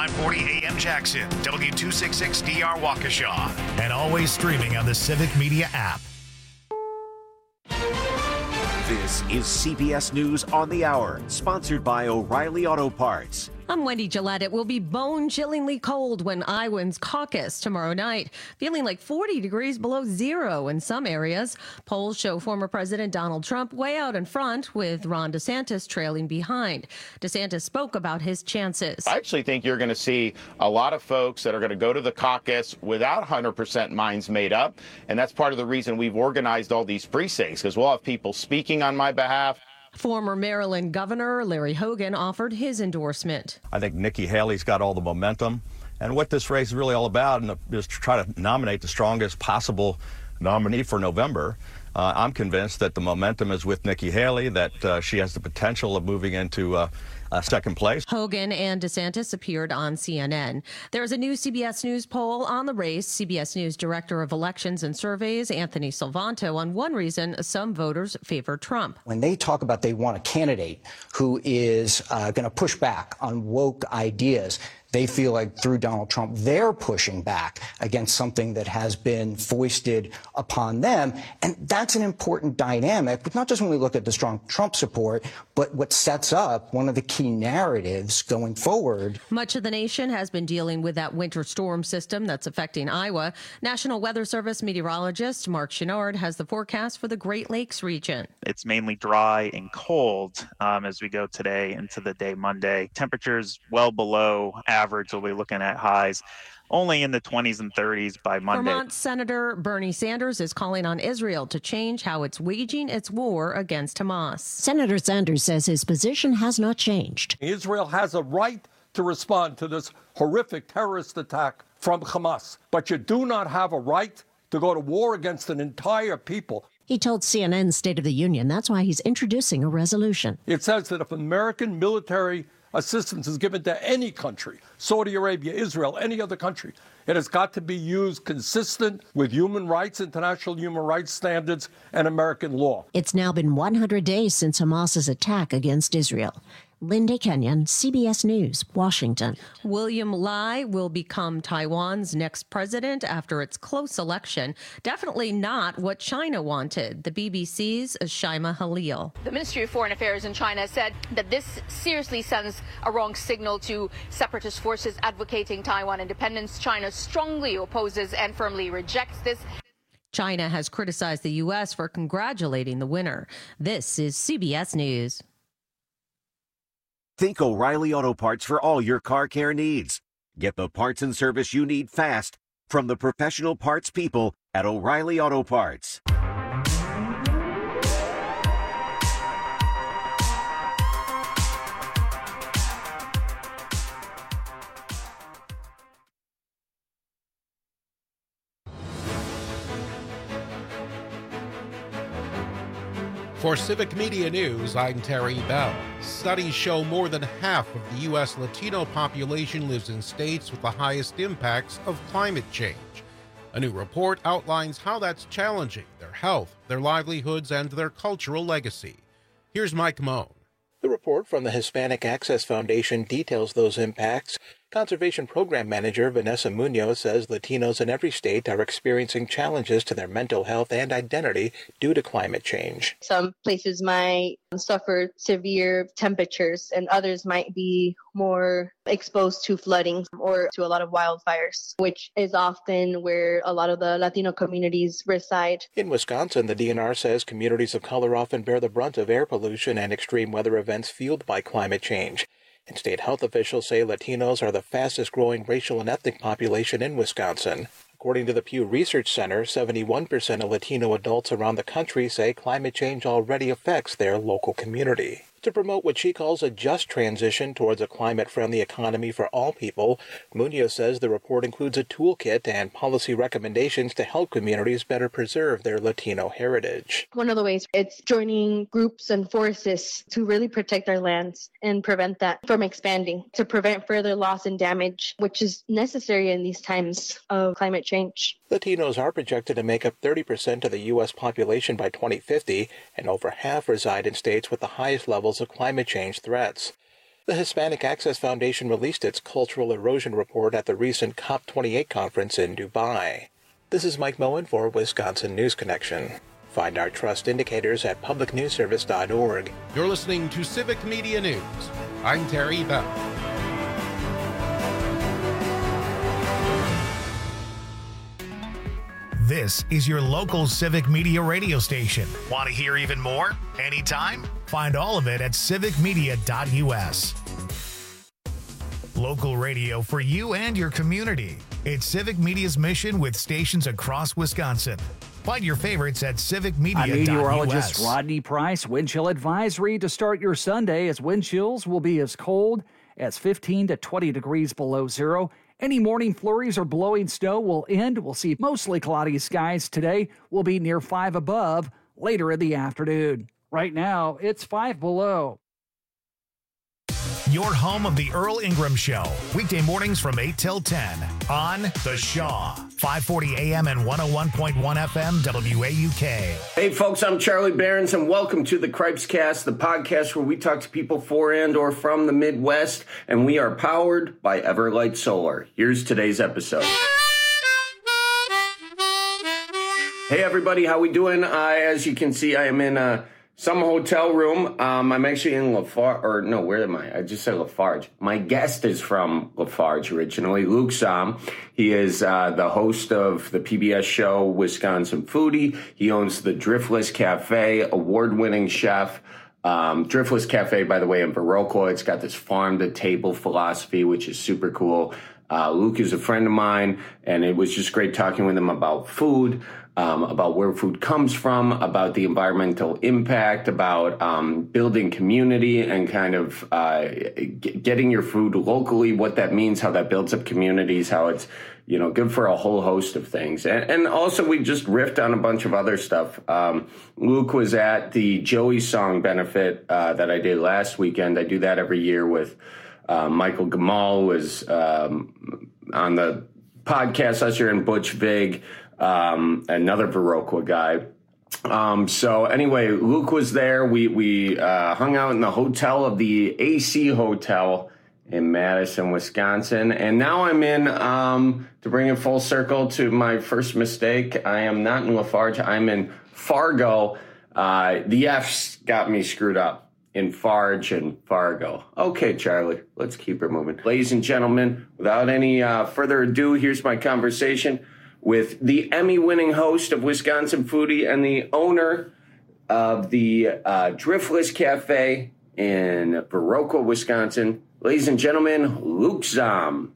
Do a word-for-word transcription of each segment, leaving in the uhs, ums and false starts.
five forty A M Jackson, W two sixty-six D R Waukesha, and always streaming on the Civic Media app. This is C B S News on the Hour, sponsored by O'Reilly Auto Parts. I'm Wendy Gillette. It will be bone-chillingly cold when Iowans caucus tomorrow night, feeling like forty degrees below zero in some areas. Polls show former President Donald Trump way out in front, with Ron DeSantis trailing behind. DeSantis spoke about his chances. I actually think you're going to see a lot of folks that are going to go to the caucus without one hundred percent minds made up, and that's part of the reason we've organized all these precincts, because we'll have people speaking on my behalf. Former Maryland Governor Larry Hogan offered his endorsement. I think Nikki Haley's got all the momentum. And what this race is really all about is to try to nominate the strongest possible nominee for November. Uh, I'm convinced that the momentum is with Nikki Haley, that uh, she has the potential of moving into uh, uh, second place. Hogan and DeSantis appeared on C N N. There's a new C B S News poll on the race. C B S News Director of Elections and Surveys, Anthony Salvanto, on one reason some voters favor Trump. When they talk about they want a candidate who is uh, going to push back on woke ideas, they feel like through Donald Trump, they're pushing back against something that has been foisted upon them. And that's an important dynamic, but not just when we look at the strong Trump support, but what sets up one of the key narratives going forward. Much of the nation has been dealing with that winter storm system that's affecting Iowa. National Weather Service meteorologist Mark Chenard has the forecast for the Great Lakes region. It's mainly dry and cold um, as we go today into the day Monday. Temperatures well below average. Average, we'll be looking at highs only in the twenties and thirties by Monday. Vermont Senator Bernie Sanders is calling on Israel to change how it's waging its war against Hamas. Senator Sanders says his position has not changed. Israel has a right to respond to this horrific terrorist attack from Hamas, but you do not have a right to go to war against an entire people. He told C N N's State of the Union that's why he's introducing a resolution. It says that if American military assistance is given to any country, Saudi Arabia, Israel, any other country, it has got to be used consistent with human rights, international human rights standards, and American law. It's now been one hundred days since Hamas's attack against Israel. Linda Kenyon, C B S News, Washington. William Lai will become Taiwan's next president after its close election. Definitely not what China wanted. The B B C's Shaima Halil. The Ministry of Foreign Affairs in China said that this seriously sends a wrong signal to separatist forces advocating Taiwan independence. China strongly opposes and firmly rejects this. China has criticized the U S for congratulating the winner. This is C B S News. Think O'Reilly Auto Parts for all your car care needs. Get the parts and service you need fast from the professional parts people at O'Reilly Auto Parts. For Civic Media News, I'm Terry Bell. Studies show more than half of the U S Latino population lives in states with the highest impacts of climate change. A new report outlines how that's challenging their health, their livelihoods, and their cultural legacy. Here's Mike Moan. The report from the Hispanic Access Foundation details those impacts. Conservation Program Manager Vanessa Munoz says Latinos in every state are experiencing challenges to their mental health and identity due to climate change. Some places might suffer severe temperatures and others might be more exposed to flooding or to a lot of wildfires, which is often where a lot of the Latino communities reside. In Wisconsin, the D N R says communities of color often bear the brunt of air pollution and extreme weather events fueled by climate change. And state health officials say Latinos are the fastest growing racial and ethnic population in Wisconsin. According to the Pew Research Center, seventy-one percent of Latino adults around the country say climate change already affects their local community. To promote what she calls a just transition towards a climate-friendly economy for all people, Munoz says the report includes a toolkit and policy recommendations to help communities better preserve their Latino heritage. One of the ways it's joining groups and forces to really protect our lands and prevent that from expanding, to prevent further loss and damage, which is necessary in these times of climate change. Latinos are projected to make up thirty percent of the U S population by twenty fifty, and over half reside in states with the highest levels of climate change threats. The Hispanic Access Foundation released its cultural erosion report at the recent COP twenty-eight conference in Dubai. This is Mike Moen for Wisconsin News Connection. Find our trust indicators at public news service dot org. You're listening to Civic Media News. I'm Terry Bell. This is your local Civic Media radio station. Want to hear even more? Anytime? Find all of it at civic media dot u s. Local radio for you and your community. It's Civic Media's mission with stations across Wisconsin. Find your favorites at civic media dot u s. I'm meteorologist Rodney Price. Wind chill advisory to start your Sunday, as wind chills will be as cold as fifteen to twenty degrees below zero. Any morning flurries or blowing snow will end. We'll see mostly cloudy skies today. We'll be near five above later in the afternoon. Right now, it's five below. Your home of the Earl Ingram Show. Weekday mornings from eight till ten on The Shaw. five forty A M and one oh one point one F M W A U K. Hey folks, I'm Charlie Behrens and welcome to the Cripes Cast, the podcast where we talk to people for and or from the Midwest, and we are powered by Everlight Solar. Here's today's episode. Hey everybody, how we doing? Uh, as you can see, I am in a Some hotel room. Um, I'm actually in Lafarge, or no, where am I? I just said Lafarge. My guest is from Lafarge originally, Luke Zahm. He is uh, the host of the P B S show Wisconsin Foodie. He owns the Driftless Cafe, award-winning chef. Um, Driftless Cafe, by the way, in Viroqua. It's got this farm-to-table philosophy, which is super cool. Uh, Luke is a friend of mine, and it was just great talking with him about food. Um, about where food comes from, about the environmental impact, about um, building community and kind of uh, g- getting your food locally, what that means, how that builds up communities, how it's, you know, good for a whole host of things. And, and also we just riffed on a bunch of other stuff. Um, Luke was at the Joey Song benefit uh, that I did last weekend. I do that every year with uh, Michael Gamal, was um, on the podcast, Usher and Butch Vig. Um, another Viroqua guy. Um, so anyway, Luke was there. We, we, uh, hung out in the hotel of the A C Hotel in Madison, Wisconsin. And now I'm in, um, to bring it full circle to my first mistake. I am not in Lafarge. I'm in Fargo. Uh, the F's got me screwed up in Farge and Fargo. Okay, Charlie, let's keep it moving. Ladies and gentlemen, without any, uh, further ado, here's my conversation with the Emmy-winning host of Wisconsin Foodie and the owner of the uh, Driftless Cafe in Viroqua, Wisconsin. Ladies and gentlemen, Luke Zahm.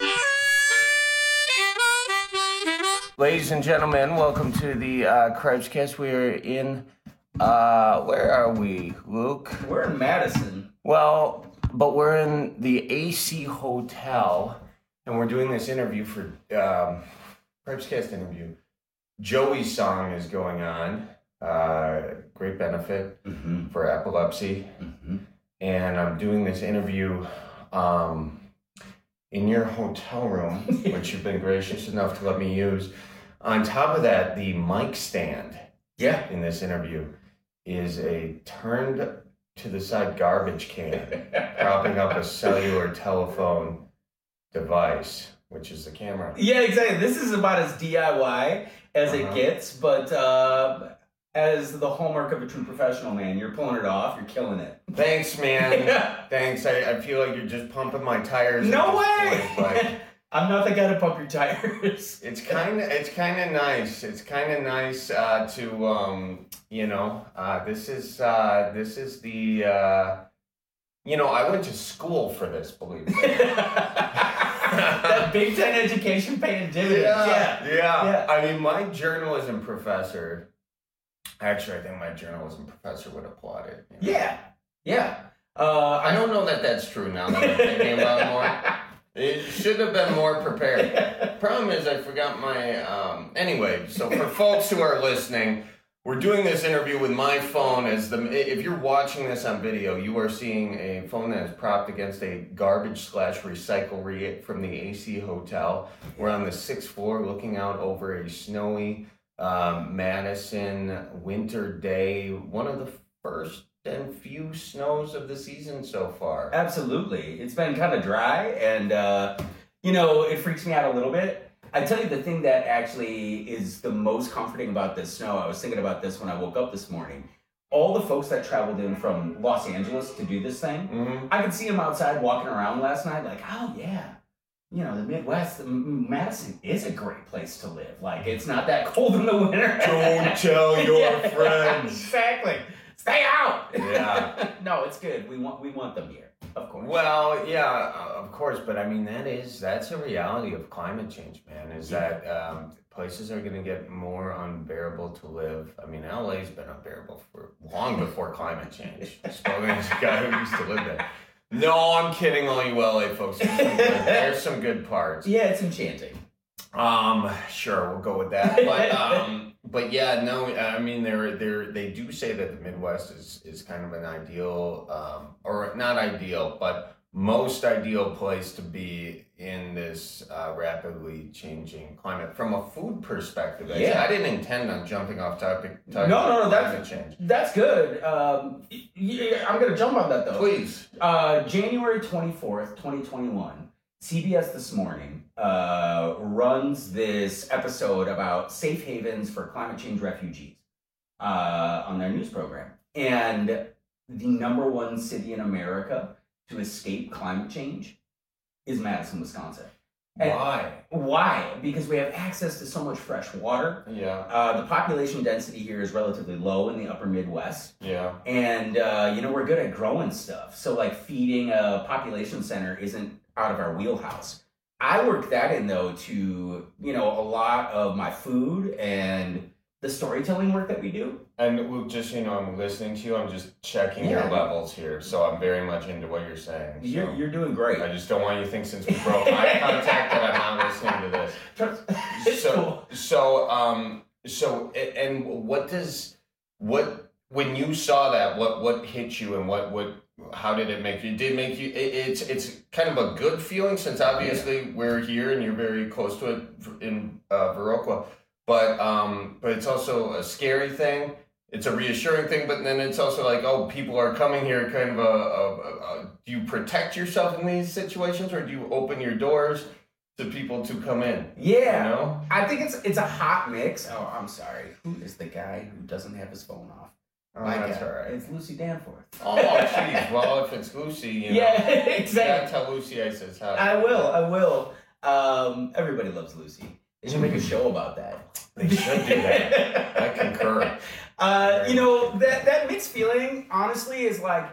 Ladies and gentlemen, welcome to the uh, Cripes Cast. We're in, uh, where are we, Luke? We're in Madison. Well, but we're in the A C Hotel, and we're doing this interview for... Um, Cripescast interview. Joey's Song is going on. Uh, great benefit mm-hmm. for epilepsy. Mm-hmm. And I'm doing this interview um, in your hotel room, which you've been gracious enough to let me use. On top of that, the mic stand yeah. in this interview is a turned to the side garbage can, propping up a cellular telephone device, which is the camera. Yeah, exactly. This is about as D I Y as uh-huh. it gets, but uh, as the hallmark of a true professional, man, you're pulling it off. You're killing it. Thanks, man. yeah. Thanks. I, I feel like you're just pumping my tires. No way. Like, I'm not the guy to pump your tires. It's kind of it's kind of nice. It's kind of nice uh, to um, you know. Uh, this is uh, this is the uh, you know. I went to school for this. Believe me. That Big Ten education paying dividends. Yeah, yeah, yeah, yeah. I mean, my journalism professor. Actually, I think my journalism professor would applaud it. You know? Yeah, yeah. Uh, I don't know that that's true now that I'm thinking about it more. It should have been more prepared. Problem is, I forgot my. Um, anyway, so for folks who are listening, we're doing this interview with my phone. As the if you're watching this on video, you are seeing a phone that is propped against a garbage slash recyclery from the A C Hotel. We're on the sixth floor, looking out over a snowy um, Madison winter day. One of the first and few snows of the season so far. Absolutely. It's been kind of dry, and, uh, you know, it freaks me out a little bit. I tell you the thing that actually is the most comforting about this snow, I was thinking about this when I woke up this morning. All the folks that traveled in from Los Angeles to do this thing, mm-hmm. I could see them outside walking around last night like, oh, yeah. You know, the Midwest, Madison is a great place to live. Like, it's not that cold in the winter. Don't tell your yeah, friends. Exactly. Stay out. Yeah. No, it's good. We want we want them here, of course. Well, yeah, of course. But I mean, that is, that's a reality of climate change, man, is yeah. that um, places are going to get more unbearable to live. I mean, L A's been unbearable for long before climate change. Spoken as a guy who used to live there. No, I'm kidding, all you L A folks. There's some good, there's some good parts. Yeah, it's enchanting. Um, sure, we'll go with that. But um, but yeah, no, I mean, they're they're they do say that the Midwest is is kind of an ideal, um, or not ideal, but most ideal place to be in this uh, rapidly changing climate from a food perspective. Actually, yeah, I didn't intend on jumping off topic. No, no, no, that's change. That's good. Um, yeah, I'm gonna jump on that though. Please. Uh, January twenty-fourth, twenty twenty-one. C B S This Morning uh, runs this episode about safe havens for climate change refugees uh, on their news program. And the number one city in America to escape climate change is Madison, Wisconsin. And why? Why? Because we have access to so much fresh water. Yeah. Uh, the population density here is relatively low in the upper Midwest. Yeah. And, uh, you know, we're good at growing stuff. So, like, feeding a population center isn't out of our wheelhouse. I work that in, though, to, you know, a lot of my food and the storytelling work that we do. And just, you know, I'm listening to you. I'm just checking Yeah. your levels here. So I'm very much into what you're saying. So You're, you're doing great. I just don't want you to think since we broke eye contact that I'm not listening to this. So, so, um, so, and what does, what, when you saw that, what, what hit you and what, what, how did it make you? Did it make you, it, it's, it's kind of a good feeling since obviously yeah. we're here and you're very close to it in uh, Viroqua. But um, but it's also a scary thing. It's a reassuring thing, but then it's also like, oh, people are coming here. Kind of a, a, a, a do you protect yourself in these situations, or do you open your doors to people to come in? Yeah, you know? I think it's it's a hot mix. Oh, I'm sorry. Who is the guy who doesn't have his phone off? Oh, that's all right. It's Lucy Danforth. Oh, jeez. Well, if it's Lucy, you know. Yeah, exactly. You gotta tell Lucy I says hi. I will. I will. Um, everybody loves Lucy. They should make a show about that. They should do that. I concur. Uh, you know, that, that mixed feeling, honestly, is like,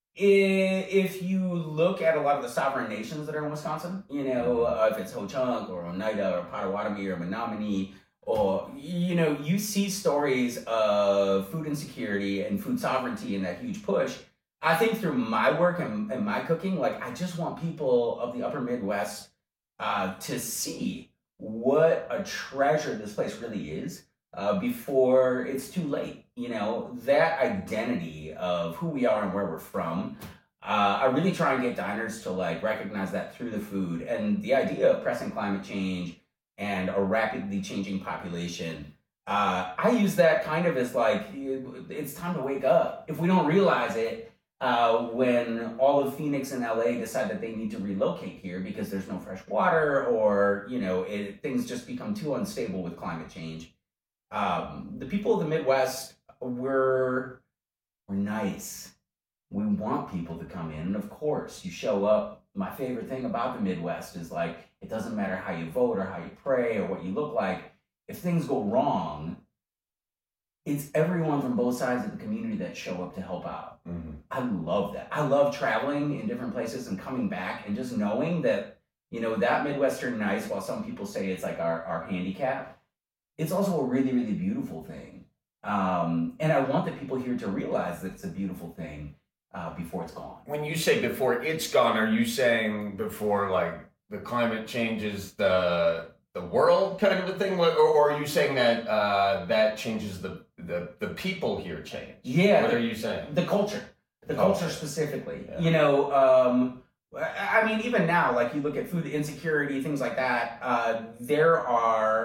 if you look at a lot of the sovereign nations that are in Wisconsin, you know, uh, if it's Ho-Chunk or Oneida or Potawatomi or Menominee, or, you know, you see stories of food insecurity and food sovereignty and that huge push. I think through my work and, and my cooking, like, I just want people of the upper Midwest uh, to see what a treasure this place really is uh, before it's too late. You know, that identity of who we are and where we're from. Uh, I really try and get diners to like recognize that through the food, and the idea of pressing climate change and a rapidly changing population. Uh, I use that kind of as like, it's time to wake up. If we don't realize it, Uh, when all of Phoenix and L A decide that they need to relocate here because there's no fresh water, or, you know, it, things just become too unstable with climate change. Um, the people of the Midwest, we're, we're nice. We want people to come in. And of course, you show up. My favorite thing about the Midwest is like, it doesn't matter how you vote or how you pray or what you look like. If things go wrong, it's everyone from both sides of the community that show up to help out. Mm-hmm. I love that. I love traveling in different places and coming back and just knowing that, you know, that Midwestern nice, while some people say it's like our, our handicap, it's also a really, really beautiful thing. Um, and I want the people here to realize that it's a beautiful thing uh, before it's gone. When you say before it's gone, are you saying before like the climate changes the the world kind of a thing? Or, or are you saying that uh, that changes the The, the people here change? Yeah. What are you saying? The culture. The Oh. culture specifically. Yeah. You know, um, I mean, even now, like you look at food insecurity, things like that, uh, there are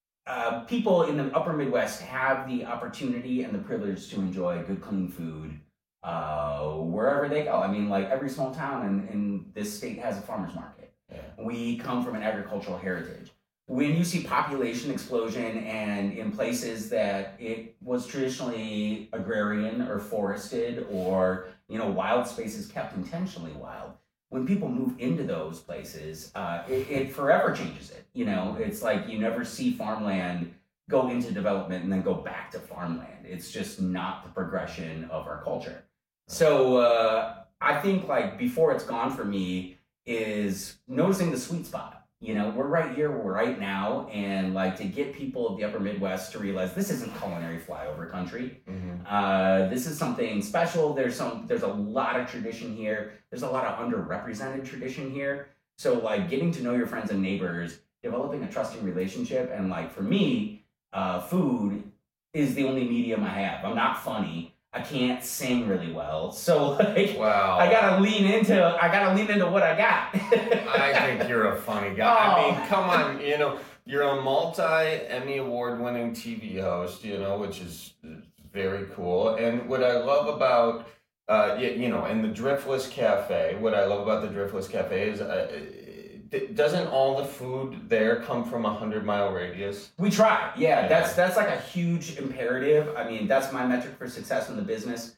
uh, people in the upper Midwest have the opportunity and the privilege to enjoy good, clean food uh, wherever they go. I mean, like every small town in, in this state has a farmer's market. Yeah. We come from an agricultural heritage. When you see population explosion and in places that it was traditionally agrarian or forested or, you know, wild spaces kept intentionally wild, when people move into those places, uh, it, it forever changes it. You know, it's like you never see farmland go into development and then go back to farmland. It's just not the progression of our culture. So uh, I think like before it's gone for me is noticing the sweet spot. You know, we're right here, we're right now, and like to get people of the upper Midwest to realize this isn't culinary flyover country. Mm-hmm. Uh, this is something special. There's some, there's a lot of tradition here. There's a lot of underrepresented tradition here. So like getting to know your friends and neighbors, developing a trusting relationship, and like for me, uh, food is the only medium I have. I'm not funny. I can't sing really well, so like wow. I gotta lean into I gotta lean into what I got. I think you're a funny guy. Oh. I mean, come on, you know, you're a multi-Emmy award-winning T V host, you know, which is very cool. And what I love about, uh, you, you know, and the Driftless Cafe, what I love about the Driftless Cafe is, uh, doesn't all the food there come from a hundred mile radius? We try, yeah. yeah. That's that's like a huge imperative. I mean, that's my metric for success in the business,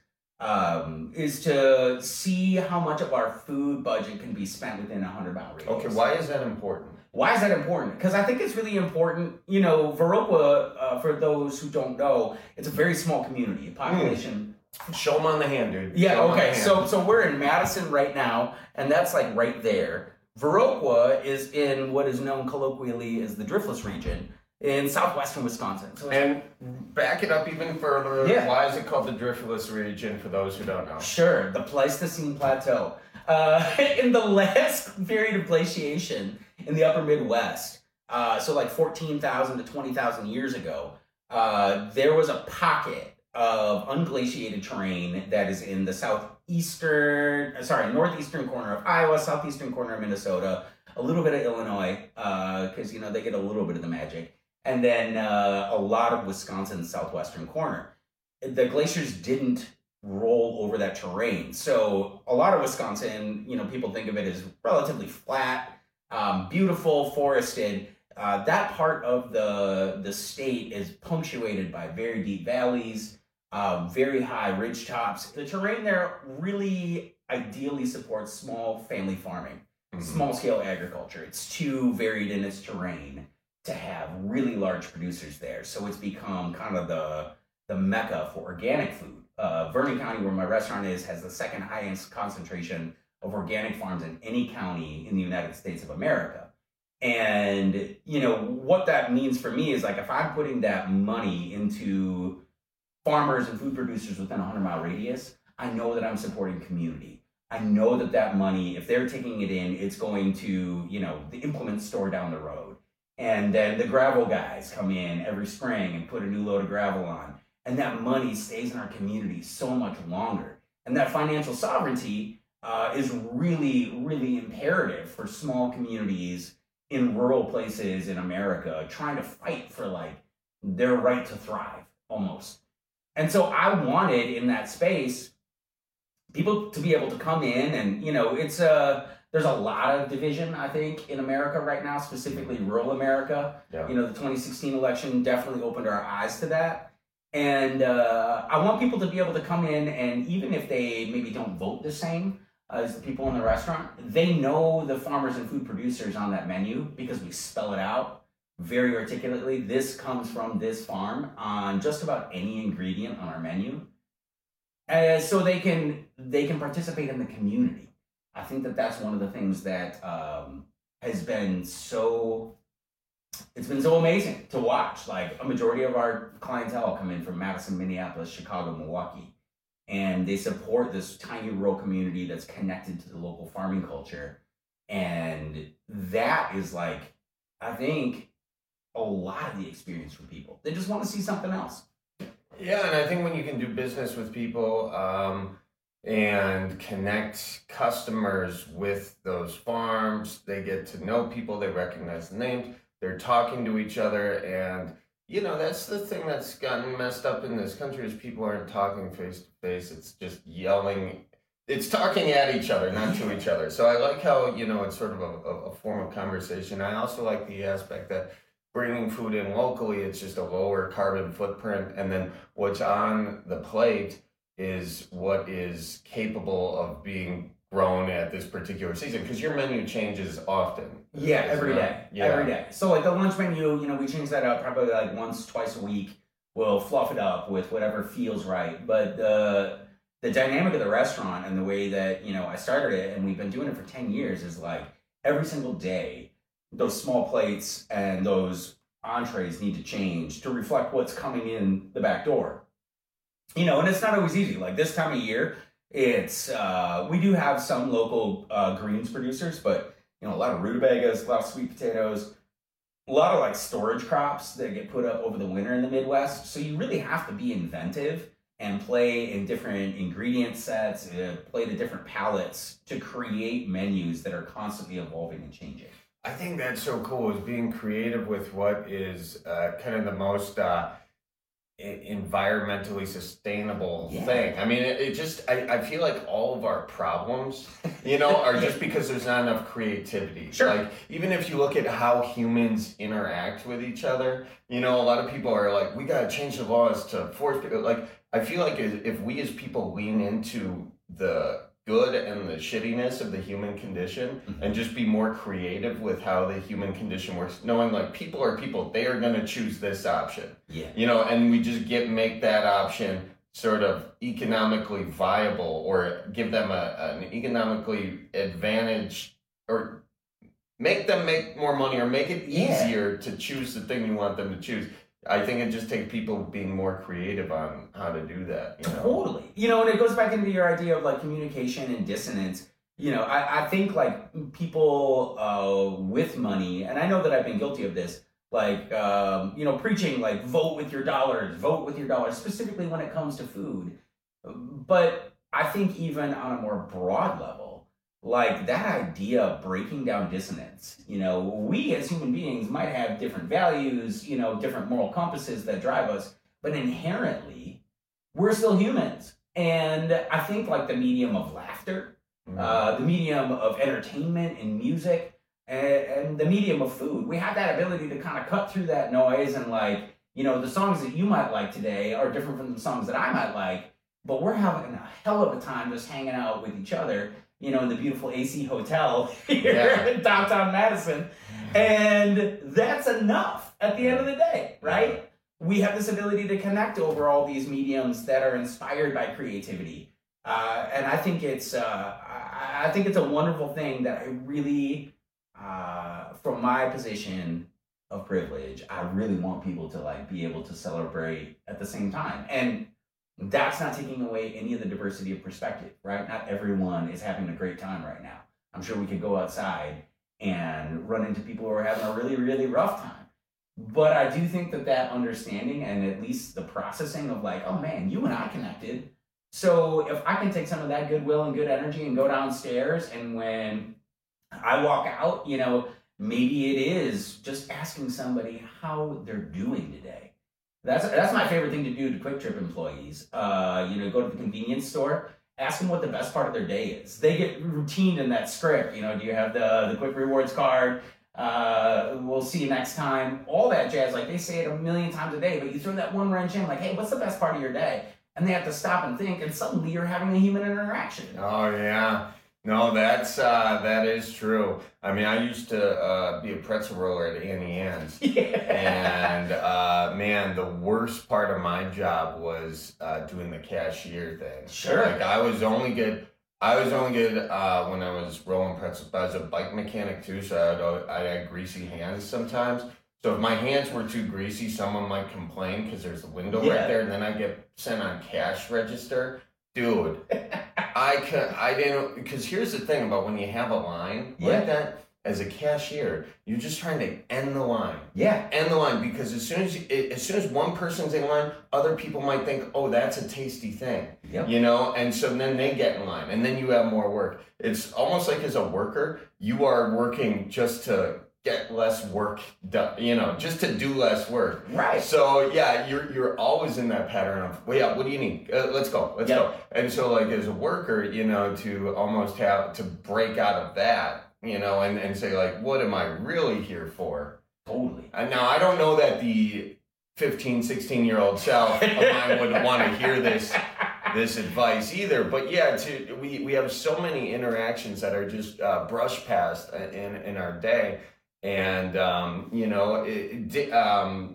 um, is to see how much of our food budget can be spent within a hundred mile radius. Okay, why is that important? Why is that important? Because I think it's really important. You know, Viroqua, uh, for those who don't know, it's a very small community, population. Mm. Show them on the hand, dude. Yeah. Show okay. So so we're in Madison right now, and that's like right there. Viroqua is in what is known colloquially as the Driftless region in southwestern Wisconsin. So and back it up even further, yeah. Why is it called the Driftless region for those who don't know? Sure, the Pleistocene Plateau. Uh, in the last period of glaciation in the upper Midwest, uh, so like fourteen thousand to twenty thousand years ago, uh, there was a pocket of unglaciated terrain that is in the southeastern, sorry, northeastern corner of Iowa, southeastern corner of Minnesota, a little bit of Illinois, because, uh, you know, they get a little bit of the magic, and then uh, a lot of Wisconsin's southwestern corner. The glaciers didn't roll over that terrain. So a lot of Wisconsin, you know, people think of it as relatively flat, um, beautiful, forested. Uh, that part of the, the state is punctuated by very deep valleys, Uh, very high ridge tops. The terrain there really ideally supports small family farming, mm-hmm. small scale agriculture. It's too varied in its terrain to have really large producers there. So it's become kind of the, the mecca for organic food. Uh, Vernon County, where my restaurant is, has the second highest concentration of organic farms in any county in the United States of America. And, you know, what that means for me is like if I'm putting that money into farmers and food producers within a hundred mile radius, I know that I'm supporting community. I know that that money, if they're taking it in, it's going to, you know, the implement store down the road. And then the gravel guys come in every spring and put a new load of gravel on. And that money stays in our community so much longer. And that financial sovereignty uh, is really, really imperative for small communities in rural places in America trying to fight for like their right to thrive almost. And so I wanted in that space people to be able to come in and, you know, it's a, there's a lot of division, I think, in America right now, specifically rural America. Yeah. You know, the twenty sixteen election definitely opened our eyes to that. And uh, I want people to be able to come in and even if they maybe don't vote the same as the people in the restaurant, they know the farmers and food producers on that menu because we spell it out very articulately. This comes from this farm on just about any ingredient on our menu. Uh, so they can they can participate in the community. I think that that's one of the things that um, has been so, it's been so amazing to watch. Like a majority of our clientele come in from Madison, Minneapolis, Chicago, Milwaukee, and they support this tiny rural community that's connected to the local farming culture. And that is like, I think, a lot of the experience for people. They just want to see something else. Yeah, and I think when you can do business with people um, and connect customers with those farms, they get to know people, they recognize the names, they're talking to each other, and You know, that's the thing that's gotten messed up in this country is people aren't talking face to face. It's just yelling. It's talking at each other, not to each other. So I like how, you know, it's sort of a, a form of conversation. I also like the aspect that bringing food in locally, it's just a lower carbon footprint. And then what's on the plate is what is capable of being grown at this particular season, because your menu changes often. Yeah, every day. Yeah. Every day. So like the lunch menu, you know, we change that up probably like once, twice a week. We'll fluff it up with whatever feels right. But the the dynamic of the restaurant and the way that, you know, I started it and we've been doing it for ten years is like every single day, those small plates and those entrees need to change to reflect what's coming in the back door. You know, and it's not always easy. Like this time of year, It's, uh, we do have some local uh, greens producers, but, you know, a lot of rutabagas, a lot of sweet potatoes, a lot of like storage crops that get put up over the winter in the Midwest. So you really have to be inventive and play in different ingredient sets, uh, play to different palettes to create menus that are constantly evolving and changing. I think that's so cool, is being creative with what is uh, kind of the most uh, environmentally sustainable yeah. thing. I mean, it, it just, I, I feel like all of our problems, you know, are just because there's not enough creativity. Sure. Like, even if you look at how humans interact with each other, you know, a lot of people are like, we got to change the laws to force people. Like, I feel like if we as people lean into the good and the shittiness of the human condition mm-hmm. and just be more creative with how the human condition works, knowing like people are people, they are going to choose this option. Yeah. You know, and we just get, make that option sort of economically viable, or give them a, an economically advantage, or make them make more money, or make it easier yeah. to choose the thing you want them to choose. I think it just takes people being more creative on how to do that. You know? Totally. You know, and it goes back into your idea of like communication and dissonance. You know, I, I think like people uh, with money, and I know that I've been guilty of this, like, um, you know, preaching like vote with your dollars, vote with your dollars, specifically when it comes to food. But I think even on a more broad level, like that idea of breaking down dissonance, you know, we as human beings might have different values, you know, different moral compasses that drive us, but inherently we're still humans. And I think like the medium of laughter, mm-hmm. uh, the medium of entertainment and music, and, and the medium of food, we have that ability to kind of cut through that noise. And like, you know, the songs that you might like today are different from the songs that I might like, but we're having a hell of a time just hanging out with each other, you know, in the beautiful A C Hotel here Yeah. in downtown Madison. And that's enough at the end of the day, right? We have this ability to connect over all these mediums that are inspired by creativity. Uh, and I think it's uh, I, I think it's a wonderful thing that I really, uh, from my position of privilege, I really want people to like be able to celebrate at the same time. And that's not taking away any of the diversity of perspective, right? Not everyone is having a great time right now. I'm sure we could go outside and run into people who are having a really, really rough time. But I do think that that understanding and at least the processing of like, oh man, you and I connected. So if I can take some of that goodwill and good energy and go downstairs, and when I walk out, you know, maybe it is just asking somebody how they're doing today. That's that's my favorite thing to do to Quick Trip employees. Uh, you know, go to the convenience store, ask them what the best part of their day is. They get routined in that script. You know, do you have the the Quick Rewards card? Uh, we'll see you next time. All that jazz. Like they say it a million times a day, but you throw that one wrench in, like, hey, what's the best part of your day? And they have to stop and think, and suddenly you're having a human interaction. Oh yeah. No, that's uh, that is true. I mean, I used to uh, be a pretzel roller at Annie Ann's, yeah. and uh, man, the worst part of my job was uh, doing the cashier thing. Sure. Like I was only good. I was only good uh, when I was rolling pretzels. I was a bike mechanic too, so I had, I had greasy hands sometimes. So if my hands were too greasy, someone might complain because there's a window Yeah. right there, and then I get sent on cash register. Dude, I could, I didn't, because here's the thing about when you have a line Yeah. like that, as a cashier, you're just trying to end the line. Yeah. End the line, because as soon as you, as soon as one person's in line, other people might think, oh, that's a tasty thing. Yep. You know, and so then they get in line, and then you have more work. It's almost like as a worker, you are working just to get less work done, you know, just to do less work. Right. So yeah, you're you're always in that pattern of, well, yeah, what do you need? Uh, let's go, let's Yep. go. And so like as a worker, you know, to almost have to break out of that, you know, and, and say like, what am I really here for? Totally. And now I don't know that the fifteen, sixteen year old self of mine would want to hear this this advice either, but yeah, to we, we have so many interactions that are just uh, brushed past in, in our day. And, um, you know, it, it, um,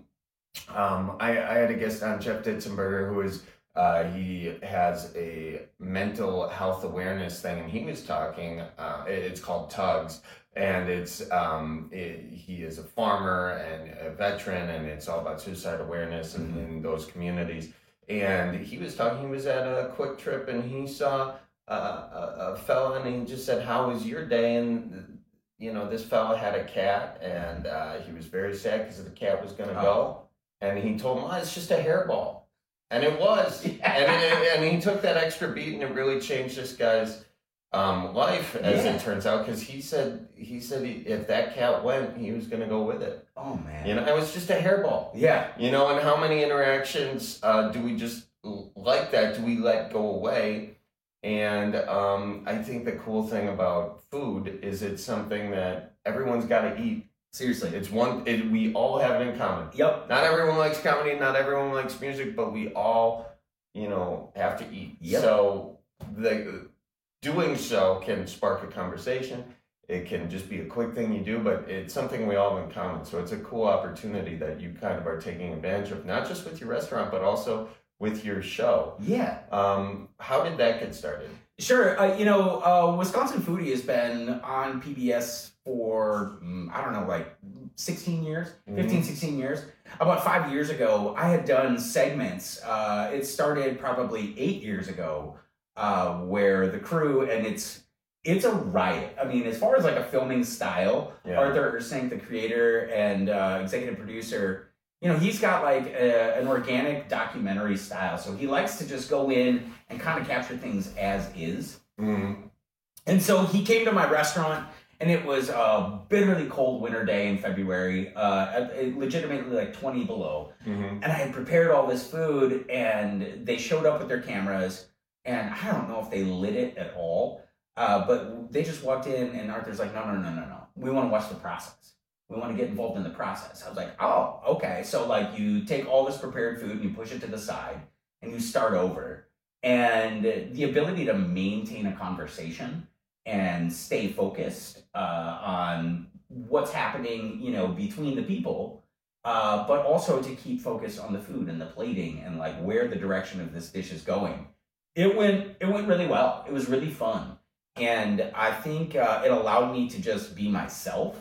um, I, I had a guest on, Jeff Ditzenberger, who is, uh, he has a mental health awareness thing, and he was talking, uh, it, it's called Tugs, and it's, um, it, he is a farmer and a veteran, and it's all about suicide awareness in, Mm-hmm. in those communities. And he was talking, he was at a Quick Trip, and he saw uh, a, a fella, and he just said, how was your day? And you know, this fella had a cat, and uh, he was very sad because the cat was going to Oh. go. And he told him, oh, it's just a hairball. And it was. and, it, and he took that extra beat, and it really changed this guy's um, life, as Yeah. it turns out, because he said, he said he, if that cat went, he was going to go with it. Oh, man. You know, it was just a hairball. Yeah. You know, and how many interactions uh, do we just like that? Do we let go away? And um, I think the cool thing about food is it's something that everyone's got to eat. Seriously. It's one, it, we all have it in common. Yep. Not everyone likes comedy, not everyone likes music, but we all, you know, have to eat. Yep. So the, doing so can spark a conversation. It can just be a quick thing you do, but it's something we all have in common. So it's a cool opportunity that you kind of are taking advantage of, not just with your restaurant, but also with your show. Yeah. Um, how did that get started? Sure. Uh, you know, uh, Wisconsin Foodie has been on P B S for, mm, I don't know, like sixteen years, fifteen, sixteen years. About five years ago, I had done segments. Uh, it started probably eight years ago, uh, where the crew, and it's it's a riot. I mean, as far as like a filming style, Yeah. Arthur Ersenk, the creator and uh, executive producer, you know, he's got like a, an organic documentary style. So he likes to just go in and kind of capture things as is. Mm. And so he came to my restaurant, and it was a bitterly cold winter day in February, uh, legitimately like twenty below. Mm-hmm. And I had prepared all this food, and they showed up with their cameras, and I don't know if they lit it at all, uh, but they just walked in, and Arthur's like, no, no, no, no, no. We want to watch the process. We want to get involved in the process. I was like, oh, okay. So like you take all this prepared food and you push it to the side and you start over. And the ability to maintain a conversation and stay focused uh, on what's happening, you know, between the people, uh, but also to keep focused on the food and the plating and like where the direction of this dish is going. It went, it went really well. It was really fun. And I think uh, it allowed me to just be myself.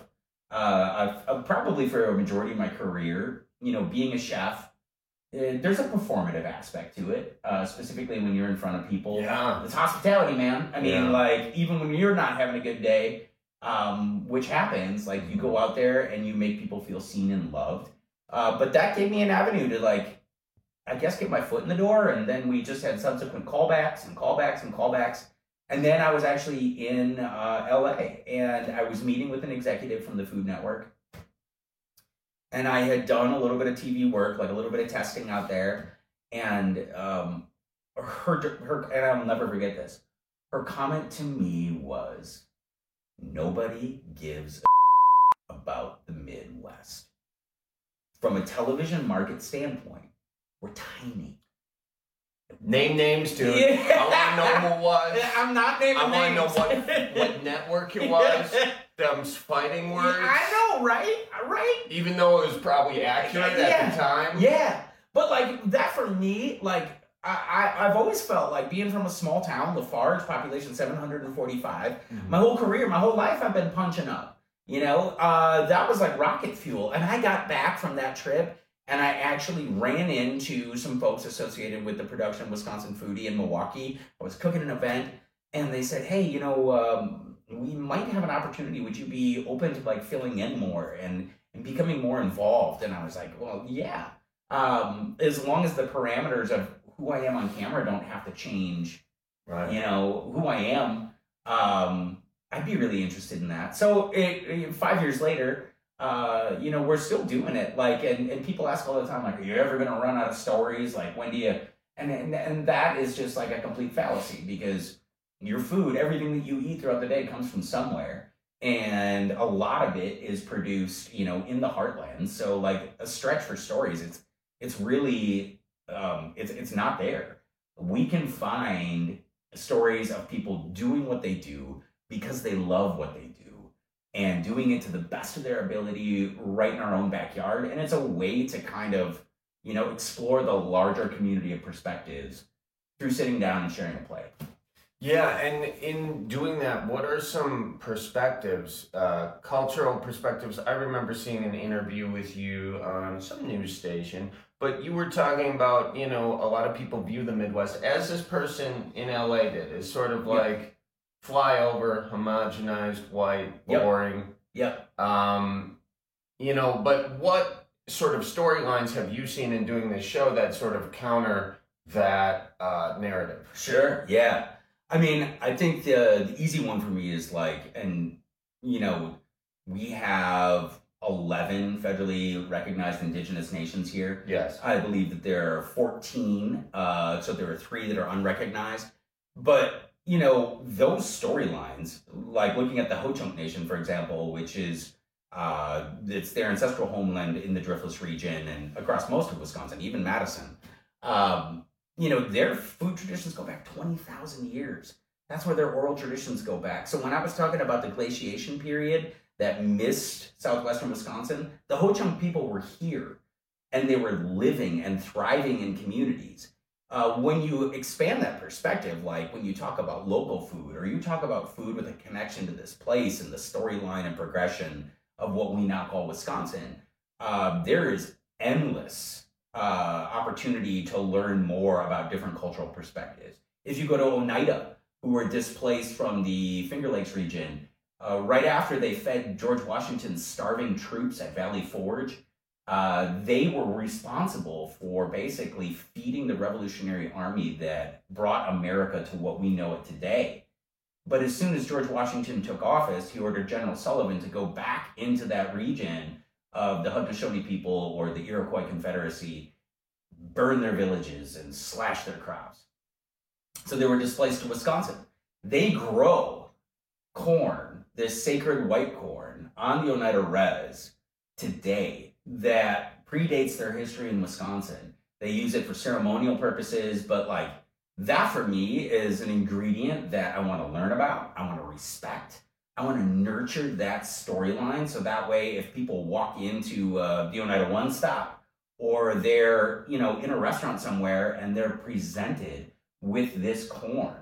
Uh, I've, I've probably for a majority of my career, you know, being a chef, uh, there's a performative aspect to it, uh, specifically when you're in front of people. Yeah. It's hospitality, man. I mean, Yeah. like, even when you're not having a good day, um, which happens, like, you go out there and you make people feel seen and loved. Uh, but that gave me an avenue to, like, I guess get my foot in the door, and then we just had subsequent callbacks and callbacks and callbacks. And then I was actually in uh, L A, and I was meeting with an executive from the Food Network. And I had done a little bit of T V work, like a little bit of testing out there. And um, her, her, and I'll never forget this, her comment to me was, nobody gives a about the Midwest. From a television market standpoint, we're tiny. Name names, dude. Yeah. I want to know who it was. I'm not naming I want to know names. what what network it was. Them fighting words. I know, right? Right? Even though it was probably accurate Yeah. at the time. Yeah. But like that for me, like I, I, I've always felt like being from a small town, Lafarge, population seven hundred forty-five, Mm-hmm. my whole career, my whole life I've been punching up. You know, uh, that was like rocket fuel. And I got back from that trip and I actually ran into some folks associated with the production of Wisconsin Foodie in Milwaukee. I was cooking an event and they said, hey, you know, um, we might have an opportunity. Would you be open to like filling in more and, and becoming more involved? And I was like, well, yeah. Um, as long as the parameters of who I am on camera don't have to change, right. you know, who I am, um, I'd be really interested in that. So it, it, five years later, uh, you know, we're still doing it. Like, and, and people ask all the time, like, are you ever going to run out of stories? Like, when do you, and, and, and that is just like a complete fallacy, because your food, everything that you eat throughout the day comes from somewhere. And a lot of it is produced, you know, in the heartland. So like a stretch for stories, it's, it's really, um, it's, it's not there. We can find stories of people doing what they do because they love what they do and doing it to the best of their ability right in our own backyard. And it's a way to kind of, you know, explore the larger community of perspectives through sitting down and sharing a plate. Yeah, and in doing that, what are some perspectives, uh, cultural perspectives? I remember seeing an interview with you on some news station, but you were talking about, you know, a lot of people view the Midwest, as this person in L A did, as sort of like yep. flyover, homogenized, white, boring. Yep. yep. Um, you know, but what sort of storylines have you seen in doing this show that sort of counter that uh, narrative? Sure, yeah. I mean, I think the, the easy one for me is like, and, you know, we have eleven federally recognized indigenous nations here. Yes. I believe that there are fourteen, uh, so there are three that are unrecognized. But, you know, those storylines, like looking at the Ho-Chunk Nation, for example, which is, uh, it's their ancestral homeland in the Driftless region and across most of Wisconsin, even Madison. Um, You know, their food traditions go back twenty thousand years. That's where their oral traditions go back. So when I was talking about the glaciation period that missed southwestern Wisconsin, the Ho-Chunk people were here and they were living and thriving in communities. Uh, when you expand that perspective, like when you talk about local food or you talk about food with a connection to this place and the storyline and progression of what we now call Wisconsin, uh, there is endless Uh, opportunity to learn more about different cultural perspectives. If you go to Oneida, who were displaced from the Finger Lakes region, uh, right after they fed George Washington's starving troops at Valley Forge, uh, they were responsible for basically feeding the Revolutionary Army that brought America to what we know it today. But as soon as George Washington took office, he ordered General Sullivan to go back into that region of the Haudenosaunee people or the Iroquois Confederacy, burn their villages and slash their crops. So they were displaced to Wisconsin. They grow corn, this sacred white corn, on the Oneida Res today that predates their history in Wisconsin. They use it for ceremonial purposes, but like that for me is an ingredient that I want to learn about, I want to respect. I want to nurture that storyline so that way if people walk into uh, the Oneida One Stop or they're, you know, in a restaurant somewhere and they're presented with this corn,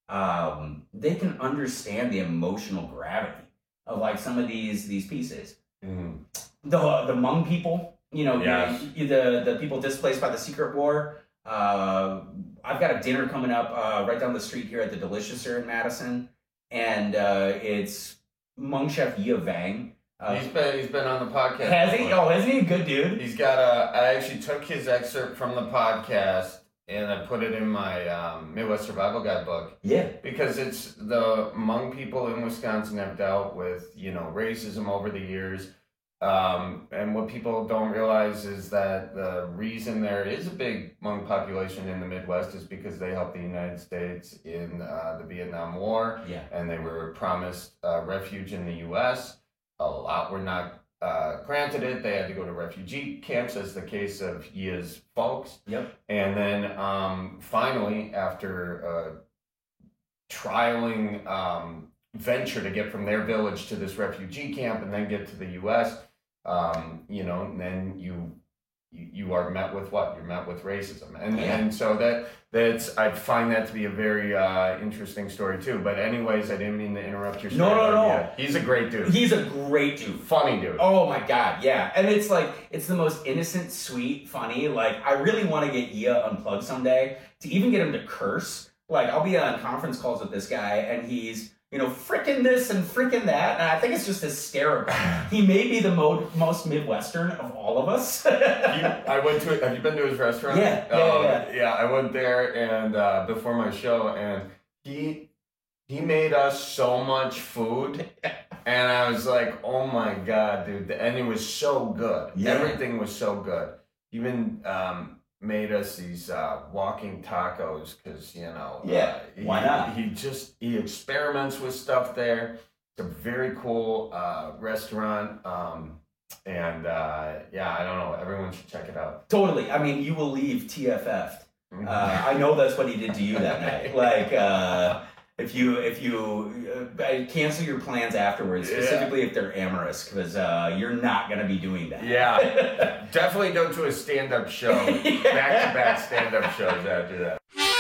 um, they can understand the emotional gravity of like some of these these pieces. Mm. The the Hmong people, you know, yes. the, the the people displaced by the Secret War. Uh, I've got a dinner coming up uh, right down the street here at the Deliciouser in Madison. And uh, it's Hmong chef Yi Vang. Uh, he's been he's been on the podcast. Has he? Oh, isn't he a good dude? He's got a. I actually took his excerpt from the podcast and I put it in my um, Midwest Survival Guide book. Yeah. Because it's the Hmong people in Wisconsin have dealt with, you know, racism over the years. Um, and what people don't realize is that the reason there is a big Hmong population in the Midwest is because they helped the United States in uh, the Vietnam War. Yeah. And they were promised uh, refuge in the U S. A lot were not uh, granted it. They had to go to refugee camps, as the case of Yi's folks. Yep. And then um, finally, after uh, trialing um, venture to get from their village to this refugee camp and then get to the U S, um, you know, and then you, you you are met with what? You're met with racism. And Yeah. and so that that's I find that to be a very uh, interesting story too. But anyways, I didn't mean to interrupt your story. No, no, no. Yeah, he's a great dude. He's a great dude. Funny dude. Oh my God, yeah. And it's like, it's the most innocent, sweet, funny. Like, I really want to get Ia unplugged someday to even get him to curse. Like, I'll be on conference calls with this guy and he's, you know, frickin' this and frickin' that. And I think it's just hysterical. He may be the mo- most Midwestern of all of us. you, I went to it. Have you been to his restaurant? Yeah, yeah, um, yeah. yeah. I went there and uh, before my show, and he he made us so much food. And I was like, oh my God, dude. And it was so good. Yeah. Everything was so good. Even um, made us these uh, walking tacos because, you know. Yeah, uh, he, why not? He just, he experiments with stuff there. It's a very cool uh, restaurant. Um, and uh, yeah, I don't know. Everyone should check it out. Totally. I mean, you will leave T F F'd. Uh, I know that's what he did to you that night. Like, uh, if you if you uh, cancel your plans afterwards, specifically yeah. if they're amorous, because uh, you're not going to be doing that. Yeah, definitely don't do a stand-up show, yeah. back-to-back stand-up shows after that.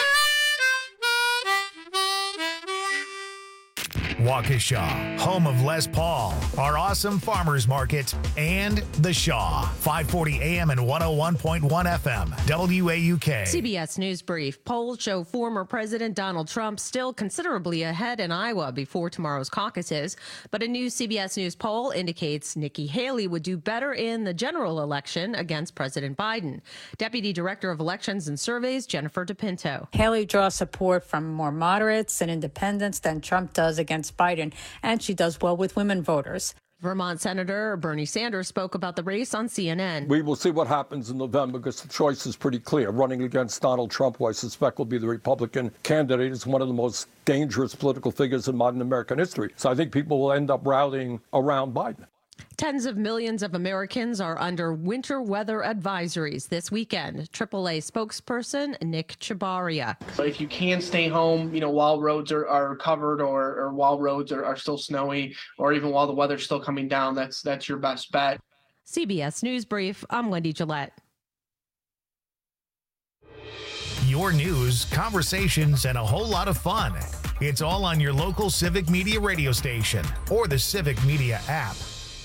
Waukesha, home of Les Paul, our awesome farmers market, and The Shaw, five forty A M and one oh one point one F M, W A U K. C B S News Brief. Polls show former President Donald Trump still considerably ahead in Iowa before tomorrow's caucuses. But a new C B S News poll indicates Nikki Haley would do better in the general election against President Biden. Deputy Director of Elections and Surveys, Jennifer DePinto. Haley draws support from more moderates and independents than Trump does against Biden, and she does well with women voters. Vermont Senator Bernie Sanders spoke about the race on C N N. We will see what happens in November because the choice is pretty clear. Running against Donald Trump, who I suspect will be the Republican candidate, is one of the most dangerous political figures in modern American history. So I think people will end up rallying around Biden. Tens of millions of Americans are under winter weather advisories this weekend. triple A spokesperson Nick Chabaria. If you can stay home, you know, while roads are, are covered or, or while roads are, are still snowy or even while the weather's still coming down, that's that's your best bet. C B S News Brief, I'm Wendy Gillette. Your news, conversations, and a whole lot of fun. It's all on your local Civic Media radio station or the Civic Media app.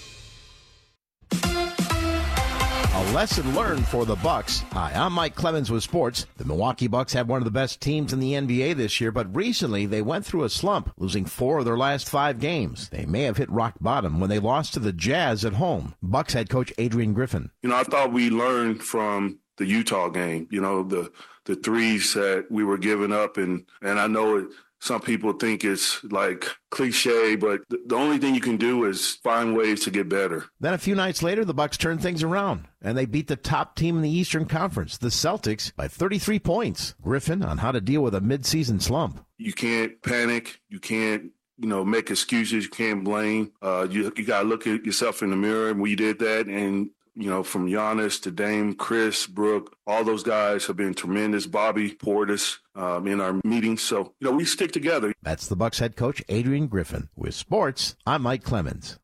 A lesson learned for the Bucks. Hi, I'm Mike Clemens with sports. The Milwaukee Bucks have one of the best teams in the N B A this year, but recently they went through a slump, losing four of their last five games. They may have hit rock bottom when they lost to the Jazz at home. Bucks head coach Adrian Griffin. You know, I thought we learned from the Utah game, you know, the the threes that we were giving up, and, and I know it. Some people think it's like cliche, but the only thing you can do is find ways to get better. Then a few nights later, the Bucks turned things around, and they beat the top team in the Eastern Conference, the Celtics, by thirty-three points. Griffin on how to deal with a midseason slump. You can't panic. You can't, you know, make excuses. You can't blame. Uh, you you got to look at yourself in the mirror, and we did that, and you know, from Giannis to Dame, Chris, Brooke, all those guys have been tremendous. Bobby Portis um, in our meetings. So, you know, we stick together. That's the Bucks head coach, Adrian Griffin. With sports, I'm Mike Clemens.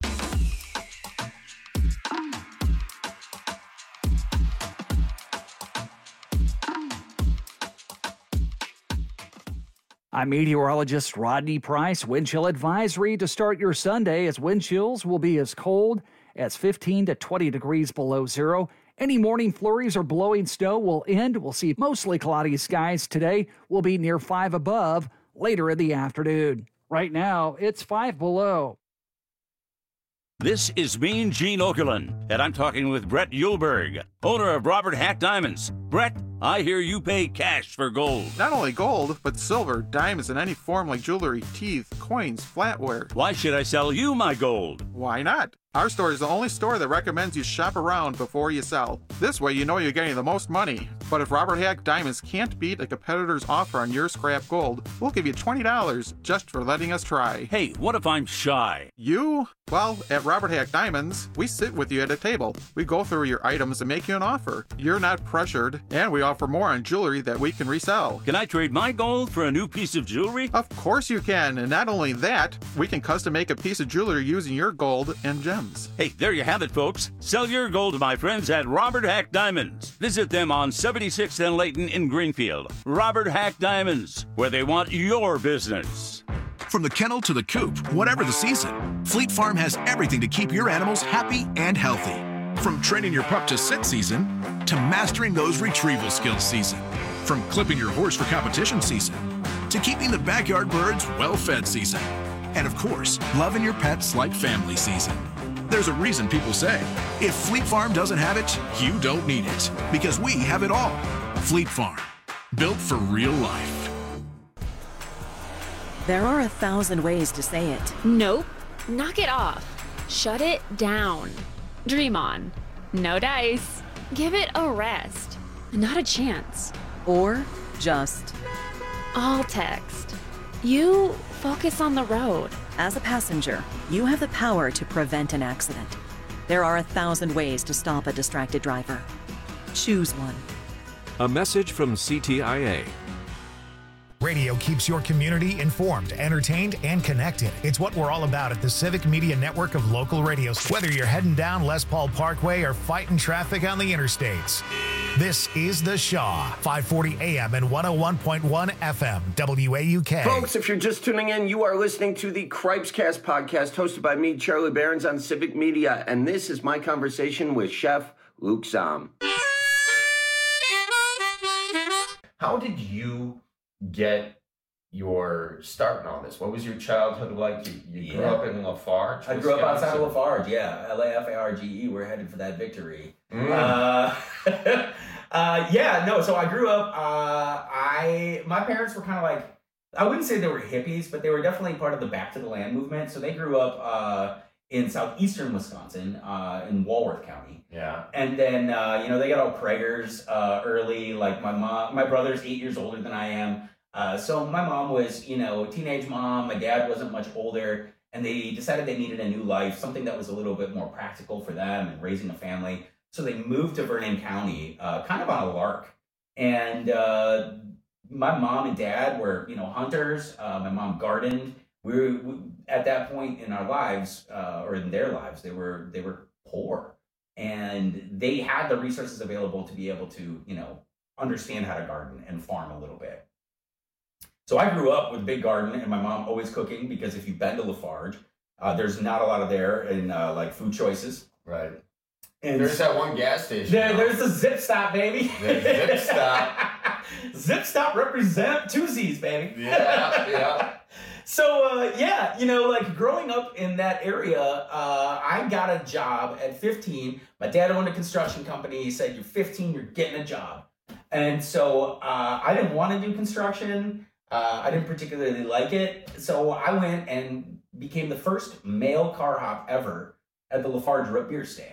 I'm meteorologist Rodney Price. Wind chill advisory to start your Sunday as wind chills will be as cold as fifteen to twenty degrees below zero. Any morning flurries or blowing snow will end. We'll see mostly cloudy skies today. We'll be near five above later in the afternoon. Right now, it's five below. This is Mean Gene Okerlund, and I'm talking with Brett Yulberg, owner of Robert Hack Diamonds. Brett, I hear you pay cash for gold. Not only gold, but silver, diamonds, and any form like jewelry, teeth, coins, flatware. Why should I sell you my gold? Why not? Our store is the only store that recommends you shop around before you sell. This way you know you're getting the most money. But if Robert Hack Diamonds can't beat a competitor's offer on your scrap gold, we'll give you twenty dollars just for letting us try. Hey, what if I'm shy? You? Well, at Robert Hack Diamonds, we sit with you at a table. We go through your items and make you an offer. You're not pressured, and we offer more on jewelry that we can resell. Can I trade my gold for a new piece of jewelry? Of course you can, and not only that, we can custom make a piece of jewelry using your gold and gems. Hey, there you have it, folks. Sell your gold to my friends at Robert Hack Diamonds. Visit them on seventy-sixth and Layton in Greenfield. Robert Hack Diamonds, where they want your business. From the kennel to the coop, whatever the season, Fleet Farm has everything to keep your animals happy and healthy. From training your pup to sit season, to mastering those retrieval skills season. From clipping your horse for competition season, to keeping the backyard birds well-fed season. And of course, loving your pets like family season. There's a reason people say, if Fleet Farm doesn't have it, you don't need it. Because we have it all. Fleet Farm, built for real life. There are a thousand ways to say it. Nope. Knock it off. Shut it down. Dream on. No dice. Give it a rest. Not a chance. Or just all text. You focus on the road. As a passenger, you have the power to prevent an accident. There are a thousand ways to stop a distracted driver. Choose one. A message from C T I A. Radio keeps your community informed, entertained, and connected. It's what we're all about at the Civic Media Network of local radios. Whether you're heading down Les Paul Parkway or fighting traffic on the interstates. This is The Shaw, five forty A M and one oh one point one F M, W A U K. Folks, if you're just tuning in, you are listening to the Cripescast podcast hosted by me, Charlie Behrens, on Civic Media. And this is my conversation with Chef Luke Zahm. How did you get your start in all this? What was your childhood like? You, you grew Yeah. up in Lafarge? I grew up outside of Lafarge, yeah. L A F A R G E, we're headed for that victory. Mm. Uh, uh, yeah, no, so I grew up, uh, I, my parents were kind of like, I wouldn't say they were hippies, but they were definitely part of the Back to the Land movement. So they grew up uh, in southeastern Wisconsin, uh, in Walworth County. Yeah. And then, uh, you know, they got all preggers uh, early. Like my mom, my brother's eight years older than I am. Uh, so my mom was, you know, teenage mom. My dad wasn't much older. And they decided they needed a new life, something that was a little bit more practical for them and raising a family. So they moved to Vernon County, uh, kind of on a lark. And uh, my mom and dad were, you know, hunters. Uh, my mom gardened. We were we, at that point in our lives, uh, or in their lives, they were they were poor. And they had the resources available to be able to, you know, understand how to garden and farm a little bit. So I grew up with a big garden and my mom always cooking, because if you've been to Lafarge, uh, there's not a lot of there in uh, like food choices. Right. And there's that one gas station. There, there's the Zip Stop, baby. The Zip Stop. Zip Stop represent two Z's, baby. Yeah, yeah. So, uh, yeah, you know, like growing up in that area, uh, I got a job at fifteen. My dad owned a construction company. He said, you're fifteen, you're getting a job. And so uh, I didn't want to do construction. Uh, I didn't particularly like it. So I went and became the first male car hop ever at the Lafarge root beer stand.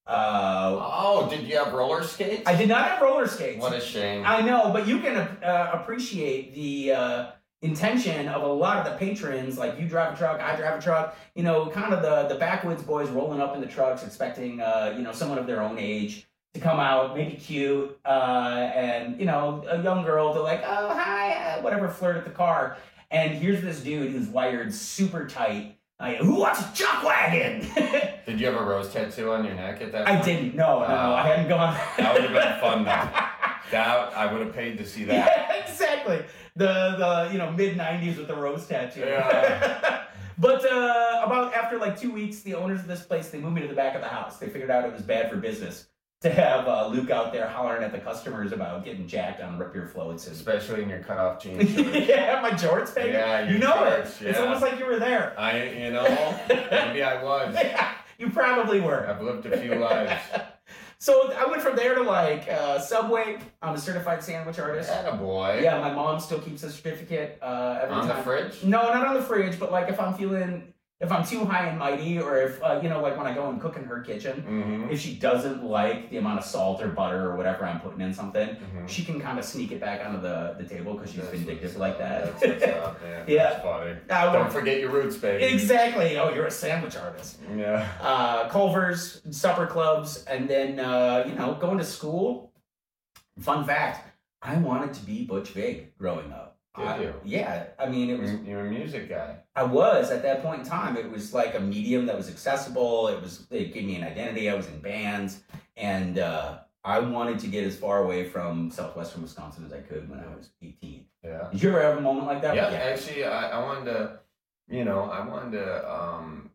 Uh, oh, did you have roller skates? I did not have roller skates. What a shame. I know, but you can uh, appreciate the uh, intention of a lot of the patrons. Like, you drive a truck, I drive a truck. You know, kind of the the backwoods boys rolling up in the trucks, expecting uh, you know, someone of their own age to come out, maybe cute, uh, and you know, a young girl to like, oh hi, uh, whatever, flirt at the car. And here's this dude who's wired super tight. I, who wants a chuck wagon? Did you have a rose tattoo on your neck at that point? I didn't. No, no, Uh, no. I hadn't gone. That would have been fun though. That I would have paid to see that. Yeah, exactly. The the you know mid nineties with the rose tattoo. Yeah. But uh, about after like two weeks, the owners of this place, they moved me to the back of the house. They figured out it was bad for business to have uh, Luke out there hollering at the customers about getting jacked on root beer floats, and especially in your cutoff jeans. Shorts. Yeah, my jorts, baby. Yeah, your you know jorts, it. yeah. It's almost like you were there. I, you know, maybe I was. Yeah, you probably were. I've lived a few lives. So I went from there to like uh, Subway. I'm a certified sandwich artist. Attaboy. Yeah, my mom still keeps a certificate uh, every On time. the fridge? No, not on the fridge, but like if I'm feeling, if I'm too high and mighty, or if, uh, you know, like when I go and cook in her kitchen, Mhm. if she doesn't like the amount of salt or butter or whatever I'm putting in something, Mhm. she can kind of sneak it back onto the, the table because she's vindictive like that. That's what's up, man. Yeah. That's funny. Uh, Don't forget your roots, baby. Exactly. Oh, you're a sandwich artist. Yeah. Uh, Culver's, supper clubs, and then, uh, you know, going to school. Fun fact, I wanted to be Butch Vig growing up. Did I- you? Yeah. I mean, it was... You're a music guy. I was at that point in time. It was like a medium that was accessible. It was, it gave me an identity. I was in bands, and uh, I wanted to get as far away from southwestern Wisconsin as I could when I was eighteen. Yeah. Did you ever have a moment like that? Yeah, actually, I, I wanted to, you know, I wanted to, um,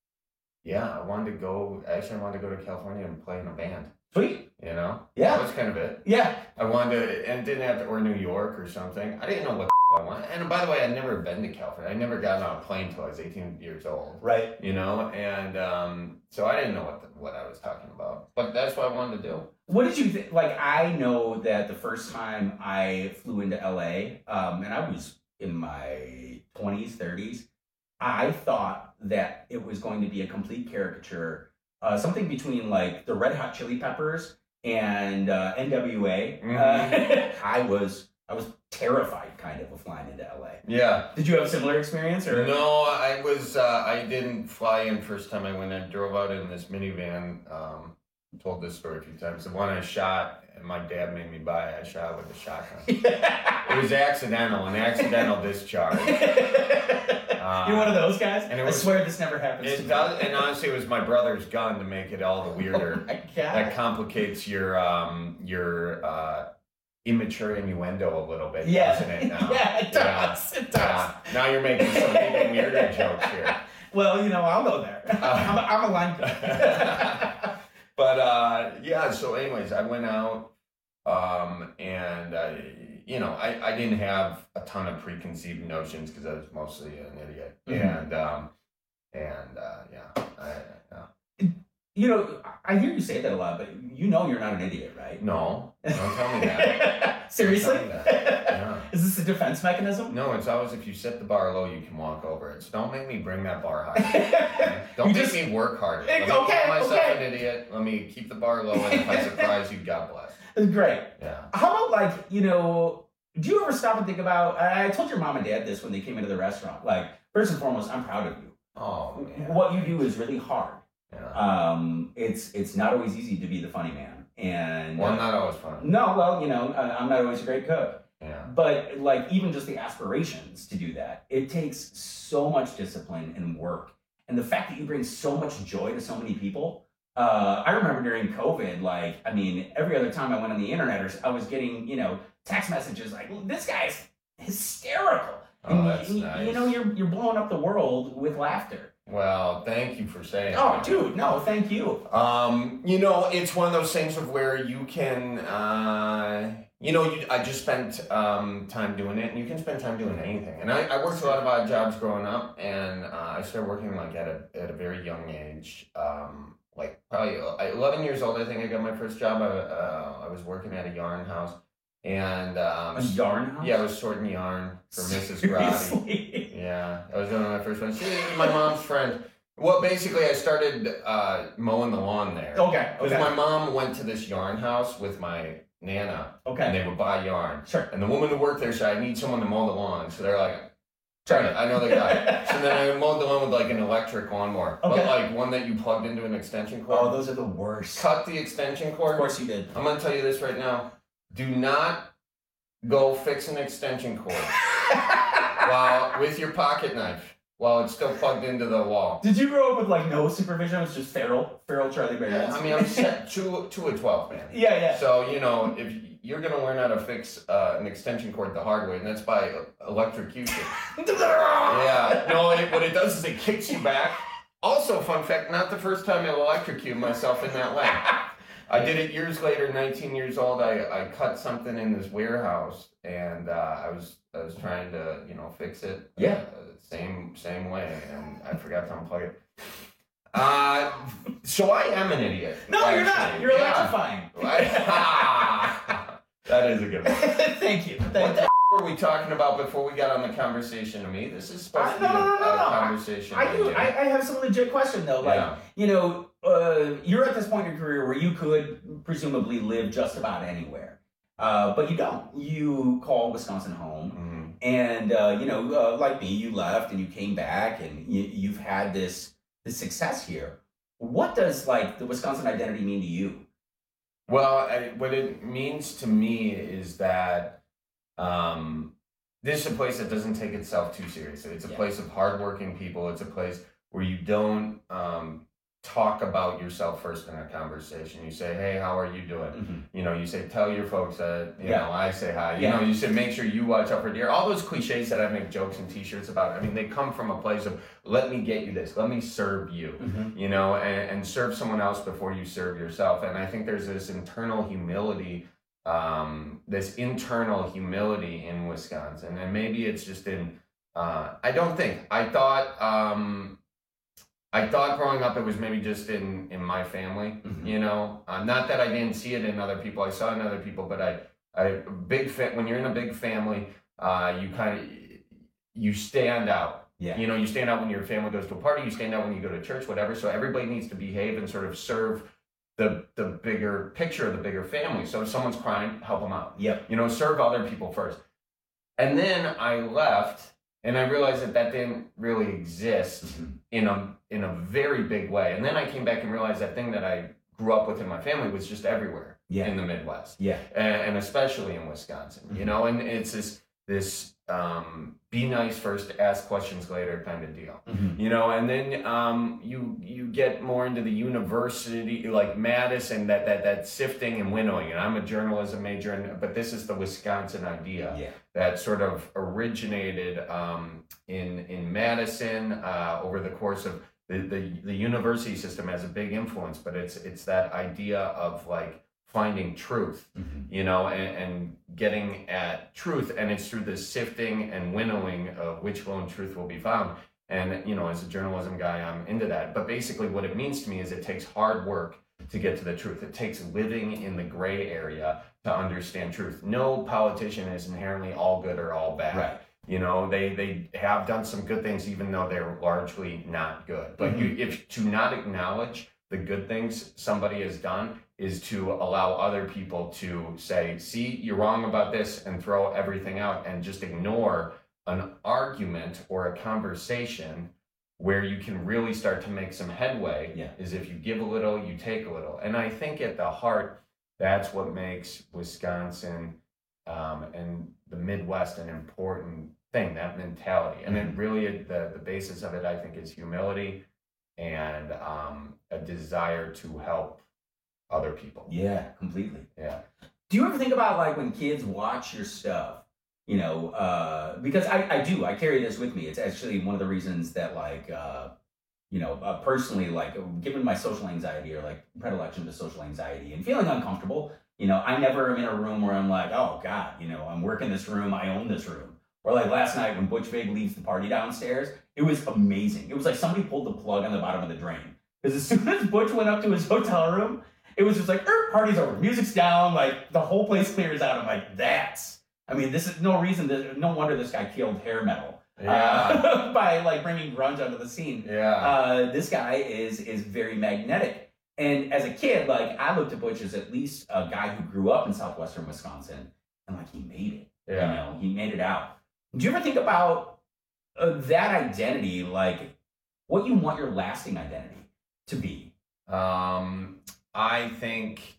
yeah, I wanted to go, actually, I wanted to go to California and play in a band. Sweet. You know? Yeah. That was kind of it. Yeah. I wanted to, and didn't have to, or New York or something. I didn't know what I wanted. And by the way, I'd never been to California. I never got on a plane until I was eighteen years old. Right. You know? And um, so I didn't know what the, what I was talking about. But that's what I wanted to do. What did you think? Like, I know that the first time I flew into L A, um, and I was in my twenties, thirties, I thought that it was going to be a complete caricature, uh, something between like the Red Hot Chili Peppers and uh, N W A. Mm-hmm. uh, I was I was terrified, kind of, of flying into L A. Yeah. Did you have a similar experience? Or no, I was. Uh, I didn't fly in first time I went. I drove out in this minivan. Um, told this story a few times. The one I shot, and my dad made me buy. I shot with a shotgun. It was accidental, an accidental discharge. Uh, You're one of those guys? And it I was, swear this never happens it to me. Does, and honestly, it was my brother's gun to make it all the weirder. Oh my God. That complicates your um, your uh, immature innuendo a little bit, Yeah. doesn't it? Now? Yeah, it does. Yeah. It does. Yeah. Now you're making some even weirder jokes here. Well, you know, I'll go there. I'm, a, I'm a line guy. But uh, yeah, so anyways, I went out um, and, uh, you know, I, I didn't have a ton of preconceived notions because I was mostly an idiot. Mm-hmm. And, um, and uh, yeah, I, yeah. You know, I hear you say that a lot, but you know you're not an idiot, right? No, don't tell me that. Seriously? Don't tell me that. Yeah. Is this a defense mechanism? No, it's always if you set the bar low, you can walk over it. So don't make me bring that bar higher. Don't You make just- me work harder. Okay, Let me call myself okay. an idiot. Let me keep the bar low, and if I surprise you, God bless. Great. Yeah. How about, like, you know, do you ever stop and think about, I told your mom and dad this when they came into the restaurant, like, first and foremost, I'm proud of you. Oh, yeah. What you do is really hard. Yeah. Um, it's it's not always easy to be the funny man. And Well, I'm not always funny. No, well, you know, I- I'm not always a great cook. Yeah. But like even just the aspirations to do that, it takes so much discipline and work. And the fact that you bring so much joy to so many people. Uh, I remember during COVID, like, I mean, every other time I went on the internet, or I was getting, you know, text messages like, well, this guy's hysterical. Oh, And that's you, nice. you know, you're you're blowing up the world with laughter. Well, thank you for saying Oh, that. dude, no, thank you. Um, you know, it's one of those things of where you can, uh, you know, you, I just spent um, time doing it, and you can spend time doing anything. And I, I worked a lot of odd jobs growing up, and uh, I started working like at a at a very young age. Um, like probably eleven years old, I think I got my first job. I, uh, I was working at a yarn house. And um, A yarn house? Yeah, I was sorting yarn for Missus Grotty. Yeah, I was doing my first one. She was my mom's friend. Well, basically, I started uh, mowing the lawn there. Okay, Because okay. my mom went to this yarn house with my Nana. Okay. And they would buy yarn. Sure. And the woman who worked there said, I need someone to mow the lawn. So they're like, Sorry, I know the guy. So then I mowed the lawn with like an electric lawnmower. Okay. But like one that you plugged into an extension cord. Oh, those are the worst. Cut the extension cord. Of course you did. I'm going to tell you this right now. Do not go fix an extension cord while with your pocket knife while it's still plugged into the wall. Did you grow up with like no supervision? It was just feral, feral Charlie Bear. Yeah, I mean, I'm set to to a twelve, man. Yeah, yeah. So you know, if you're gonna learn how to fix uh, an extension cord the hard way, and that's by electrocution. Yeah. No, it, what it does is it kicks you back. Also, fun fact: not the first time I electrocuted myself in that way. I did it years later, nineteen years old. I, I cut something in this warehouse, and uh, I was I was trying to you know fix it. Yeah. Uh, same same way, and I forgot to unplug it. Uh, so I am an idiot. No, you're not. actually. You're Yeah. electrifying. That is a good one. Thank you. What Thank the f- were we talking about before we got on the conversation to me? This is supposed to be no, no, a, no, a no. conversation. I do. with you. I, I have some legit question though. Like, Yeah. you know, uh, you're at this point in your career where you could presumably live just about anywhere, uh, but you don't. You call Wisconsin home, Mm-hmm. and uh, you know, uh, like me, you left and you came back, and you, you've had this this success here. What does like the Wisconsin identity mean to you? Well, I, what it means to me is that um, this is a place that doesn't take itself too seriously. It's a Yeah. place of hardworking people. It's a place where you don't um, talk about yourself first in a conversation. You say, hey, how are you doing? Mm-hmm. You know, you say, tell your folks that, you Yeah. know, I say hi. You Yeah. know, you say, make sure you watch out for deer. All those cliches that I make jokes and t-shirts about, I mean, they come from a place of, let me get you this. Let me serve you, Mhm. you know, and, and serve someone else before you serve yourself. And I think there's this internal humility, um, this internal humility in Wisconsin. And maybe it's just in, uh, I don't think, I thought, um, I thought growing up it was maybe just in, in my family, Mhm. you know, uh, not that I didn't see it in other people. I saw it in other people, but I, I big fa- when you're in a big family, uh, you kind of, you stand out. Yeah. You know, you stand out when your family goes to a party, you stand out when you go to church, whatever. So everybody needs to behave and sort of serve the the bigger picture of the bigger family. So if someone's crying, help them out. Yep. You know, serve other people first. And then I left, and I realized that that didn't really exist mm-hmm. in a in a very big way. And then I came back and realized that thing that I grew up with in my family was just everywhere yeah. in the Midwest. Yeah. And, and especially in Wisconsin, mm-hmm. you know, and it's this this um, be nice first, ask questions later kind of deal, mm-hmm. you know, and then um, you you get more into the university, like Madison, that that that sifting and winnowing. And I'm a journalism major, and, but this is the Wisconsin idea yeah. that sort of originated um, in in Madison uh, over the course of the, the the university system has a big influence, but it's it's that idea of like finding truth, mm-hmm. you know, and, and getting at truth. And it's through this sifting and winnowing of which lone truth will be found. And, you know, as a journalism guy, I'm into that. But basically what it means to me is it takes hard work to get to the truth. It takes living in the gray area to understand truth. No politician is inherently all good or all bad. Right. You know, they, they have done some good things, even though they're largely not good. But mm-hmm. you, if to not acknowledge the good things somebody has done is to allow other people to say, see, you're wrong about this, and throw everything out and just ignore an argument or a conversation where you can really start to make some headway yeah. is if you give a little, you take a little. And I think at the heart, that's what makes Wisconsin um, and the Midwest an important thing, that mentality. And then really the, the basis of it, I think, is humility and um, a desire to help other people. Yeah, completely. Yeah. Do you ever think about like when kids watch your stuff, you know, uh, because I, I do, I carry this with me. It's actually one of the reasons that like, uh, you know, uh, personally, like given my social anxiety or like predilection to social anxiety and feeling uncomfortable, you know, I never am in a room where I'm like, oh God, you know, I'm working this room, I own this room. Or like last night when Butch Vig leaves the party downstairs, it was amazing. It was like somebody pulled the plug on the bottom of the drain. Because as soon as Butch went up to his hotel room, it was just like, er, party's over, music's down, like the whole place clears out. I'm like, that's, I mean, this is no reason, that, no wonder this guy killed hair metal yeah. uh, by like bringing grunge onto the scene. Yeah. Uh, this guy is is very magnetic. And as a kid, like I looked at Butch as at least a guy who grew up in southwestern Wisconsin, and like he made it. Yeah. You know, he made it out. Do you ever think about uh, that identity, like what you want your lasting identity to be? Um, I think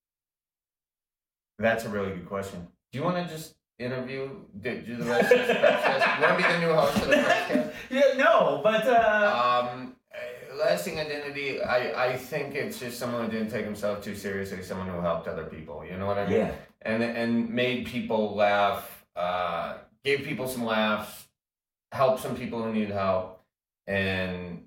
that's a really good question. Do you want to just interview, do, do the rest of this podcast? You want to be the new host of the podcast? Yeah, no, but... Uh... Um, lasting identity, I, I think it's just someone who didn't take himself too seriously, someone who helped other people, you know what I mean? Yeah. And, and made people laugh, uh, gave people some laughs, helped some people who needed help, and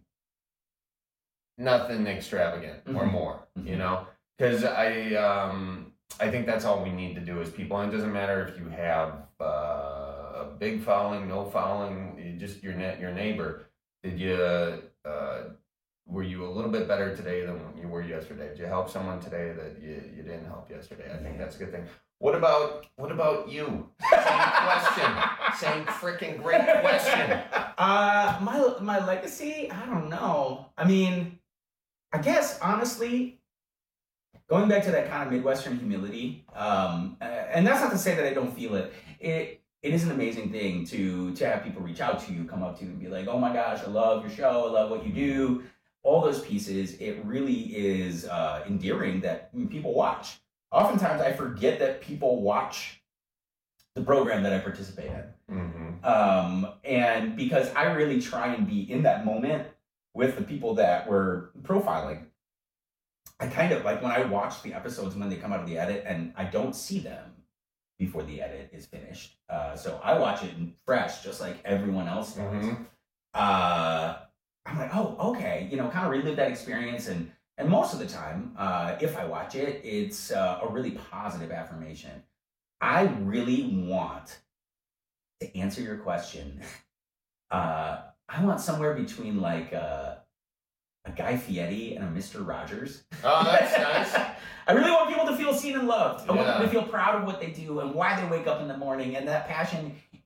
nothing extravagant mm-hmm. or more, mm-hmm. you know? Because I um, I think that's all we need to do as people. And it doesn't matter if you have uh, a big following, no following, you just your net, your neighbor. Did you, uh, were you a little bit better today than you were yesterday? Did you help someone today that you, you didn't help yesterday? I think that's a good thing. What about what about you? Same question. Same freaking great question. Uh, my my legacy, I don't know. I mean, I guess honestly, going back to that kind of Midwestern humility, um, and that's not to say that I don't feel it. It it is an amazing thing to to have people reach out to you, come up to you, and be like, "Oh my gosh, I love your show. I love what you do." All those pieces. It really is uh, endearing that people watch. Oftentimes, I forget that people watch the program that I participate in. Mm-hmm. Um, and because I really try and be in that moment with the people that we're profiling, I kind of, like when I watch the episodes when they come out of the edit, and I don't see them before the edit is finished. Uh, so I watch it fresh, just like everyone else does. Mm-hmm. Uh, I'm like, oh, okay, you know, kind of relive that experience. And And most of the time, uh, if I watch it, it's uh, a really positive affirmation. I really want to answer your question. Uh, I want somewhere between like uh, a Guy Fieri and a Mister Rogers. Oh, that's nice. I really want people to feel seen and loved. I Yeah. want them to feel proud of what they do and why they wake up in the morning and that passion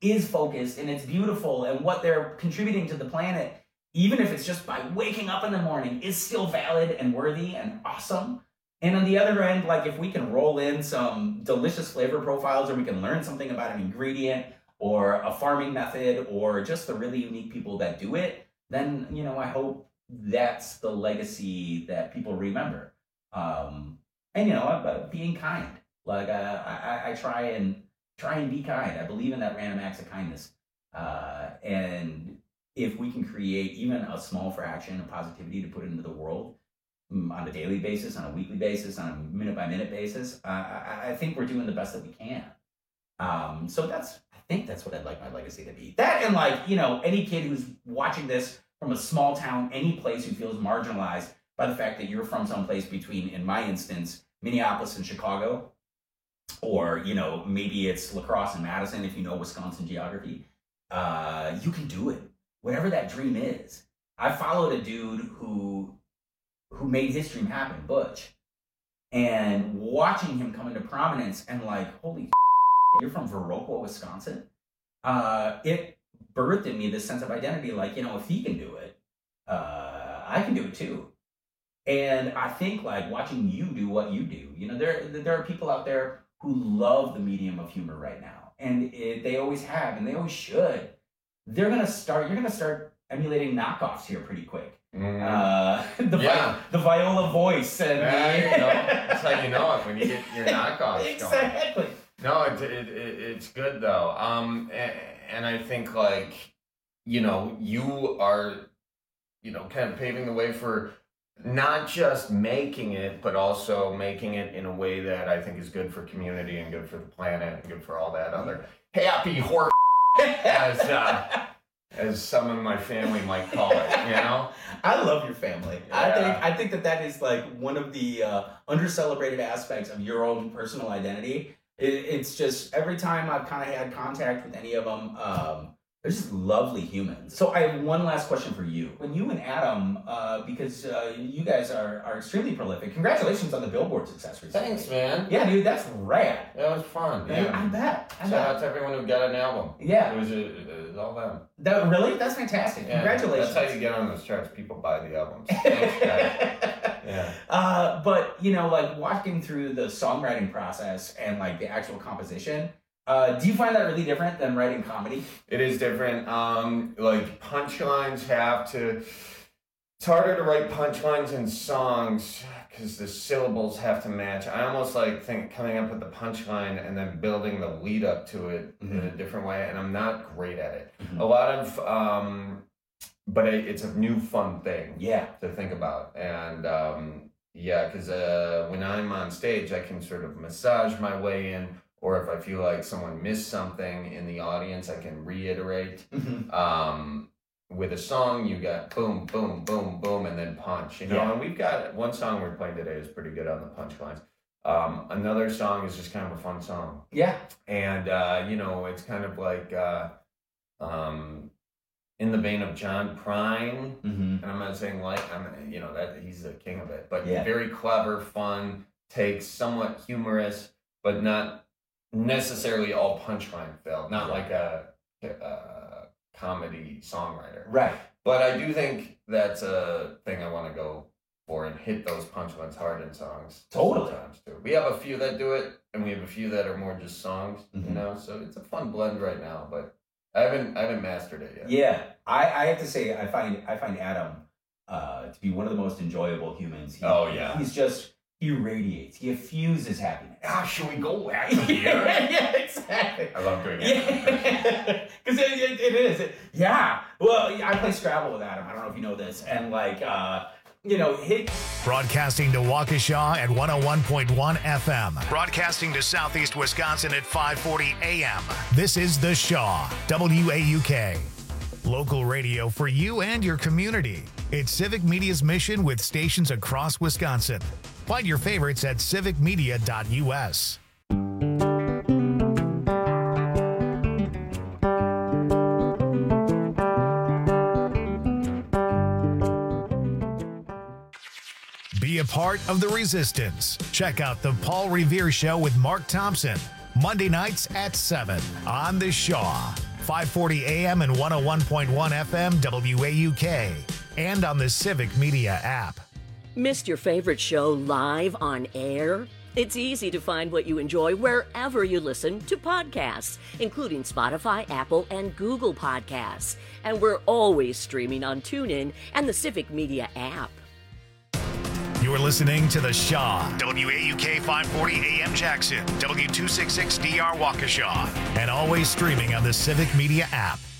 is focused and it's beautiful, and what they're contributing to the planet, even if it's just by waking up in the morning, is still valid and worthy and awesome. And on the other end, like if we can roll in some delicious flavor profiles, or we can learn something about an ingredient or a farming method or just the really unique people that do it, then, you know, I hope that's the legacy that people remember. Um, and, you know, uh, being kind. Like uh, I, I try and try and be kind. I believe in that random acts of kindness. Uh, and if we can create even a small fraction of positivity to put into the world um, on a daily basis, on a weekly basis, on a minute by minute basis, uh, I, I think we're doing the best that we can. Um, so that's, I think that's what I'd like my legacy to be. That, and like, you know, any kid who's watching this from a small town, any place who feels marginalized by the fact that you're from someplace between, in my instance, Minneapolis and Chicago, or, you know, maybe it's La Crosse and Madison if you know Wisconsin geography, uh, you can do it. Whatever that dream is. I followed a dude who who made his dream happen, Butch. And watching him come into prominence and like, holy you're from Viroqua, Wisconsin? Uh, it birthed in me this sense of identity, like, you know, if he can do it, uh, I can do it too. And I think like watching you do what you do, you know, there there are people out there who love the medium of humor right now, and it, they always have, and they always should. They're gonna start. You're gonna start emulating knockoffs here pretty quick. Mm. Uh, the yeah. vi- the Viola voice, and yeah, you know, that's how you know it when you get your knockoffs exactly. going. No, it, it, it it's good though. Um, and, and I think like, you know, you are, you know, kind of paving the way for not just making it, but also making it in a way that I think is good for community and good for the planet and good for all that other happy horse, as uh, as some of my family might call it. You know, I love your family. Yeah. I think I think that that is like one of the uh, under celebrated aspects of your own personal identity. It, it's just every time I've kind of had contact with any of them. Um, They're just lovely humans. So I have one last question for you. When you and Adam, uh, because uh, you guys are, are extremely prolific, congratulations on the Billboard success recently. Thanks, man. Yeah, dude, that's rad. That was fun. Yeah, I bet. I Shout bet. out to everyone who got an album. Yeah. It was, a, it was all them. That, really? That's fantastic. Yeah, Congratulations. That's how you get on those charts. People buy the albums. Thanks, guys. Yeah. Uh, but, you know, like walking through the songwriting process and like the actual composition, Uh, do you find that really different than writing comedy? It is different. Um, like punchlines have to. It's harder to write punchlines in songs because the syllables have to match. I almost like think coming up with the punchline and then building the lead up to it mm-hmm. in a different way, and I'm not great at it. Mm-hmm. A lot of, um, but it, it's a new fun thing. Yeah, to think about, and um, yeah, because uh, when I'm on stage, I can sort of massage my way in. Or if I feel like someone missed something in the audience, I can reiterate. Mm-hmm. Um, with a song, you got boom, boom, boom, boom, and then punch. You know, yeah. And we've got one song we're playing today is pretty good on the punchlines. Um, another song is just kind of a fun song. Yeah. And, uh, you know, it's kind of like uh, um, in the vein of John Prine. Mm-hmm. And I'm not saying like, I'm, you know, that he's the king of it. But yeah. Very clever, fun, takes, somewhat humorous, but not necessarily all punchline filled, not like a, a comedy songwriter. Right. But I do think that's a thing I want to go for and hit those punchlines hard in songs. Totally. Sometimes too. We have a few that do it, and we have a few that are more just songs, mm-hmm. you know, so it's a fun blend right now, but I haven't I haven't mastered it yet. Yeah. I, I have to say I find I find Adam uh, to be one of the most enjoyable humans. He, oh yeah. He's just He radiates. He effuses happiness. Ah, should we go after here? Yeah, exactly. I love doing it. Because it, it, it is. It, yeah. Well, I play Scrabble with Adam. I don't know if you know this. And like, uh, you know, hit. Broadcasting to Waukesha at one oh one point one F M. Broadcasting to Southeast Wisconsin at five forty A M. This is The Shaw, W A U K. Local radio for you and your community. It's Civic Media's mission with stations across Wisconsin. Find your favorites at civic media dot U S. Be a part of the resistance. Check out The Paul Revere Show with Mark Thompson, Monday nights at seven on The Shaw. five forty A M and one oh one point one F M W A U K, and on the Civic Media app. Missed your favorite show live on air? It's easy to find what you enjoy wherever you listen to podcasts, including Spotify, Apple, and Google Podcasts. And we're always streaming on TuneIn and the Civic Media app. You're listening to The Shaw, W A U K five forty A M Jackson, W two sixty-six D R Waukesha, and always streaming on the Civic Media app.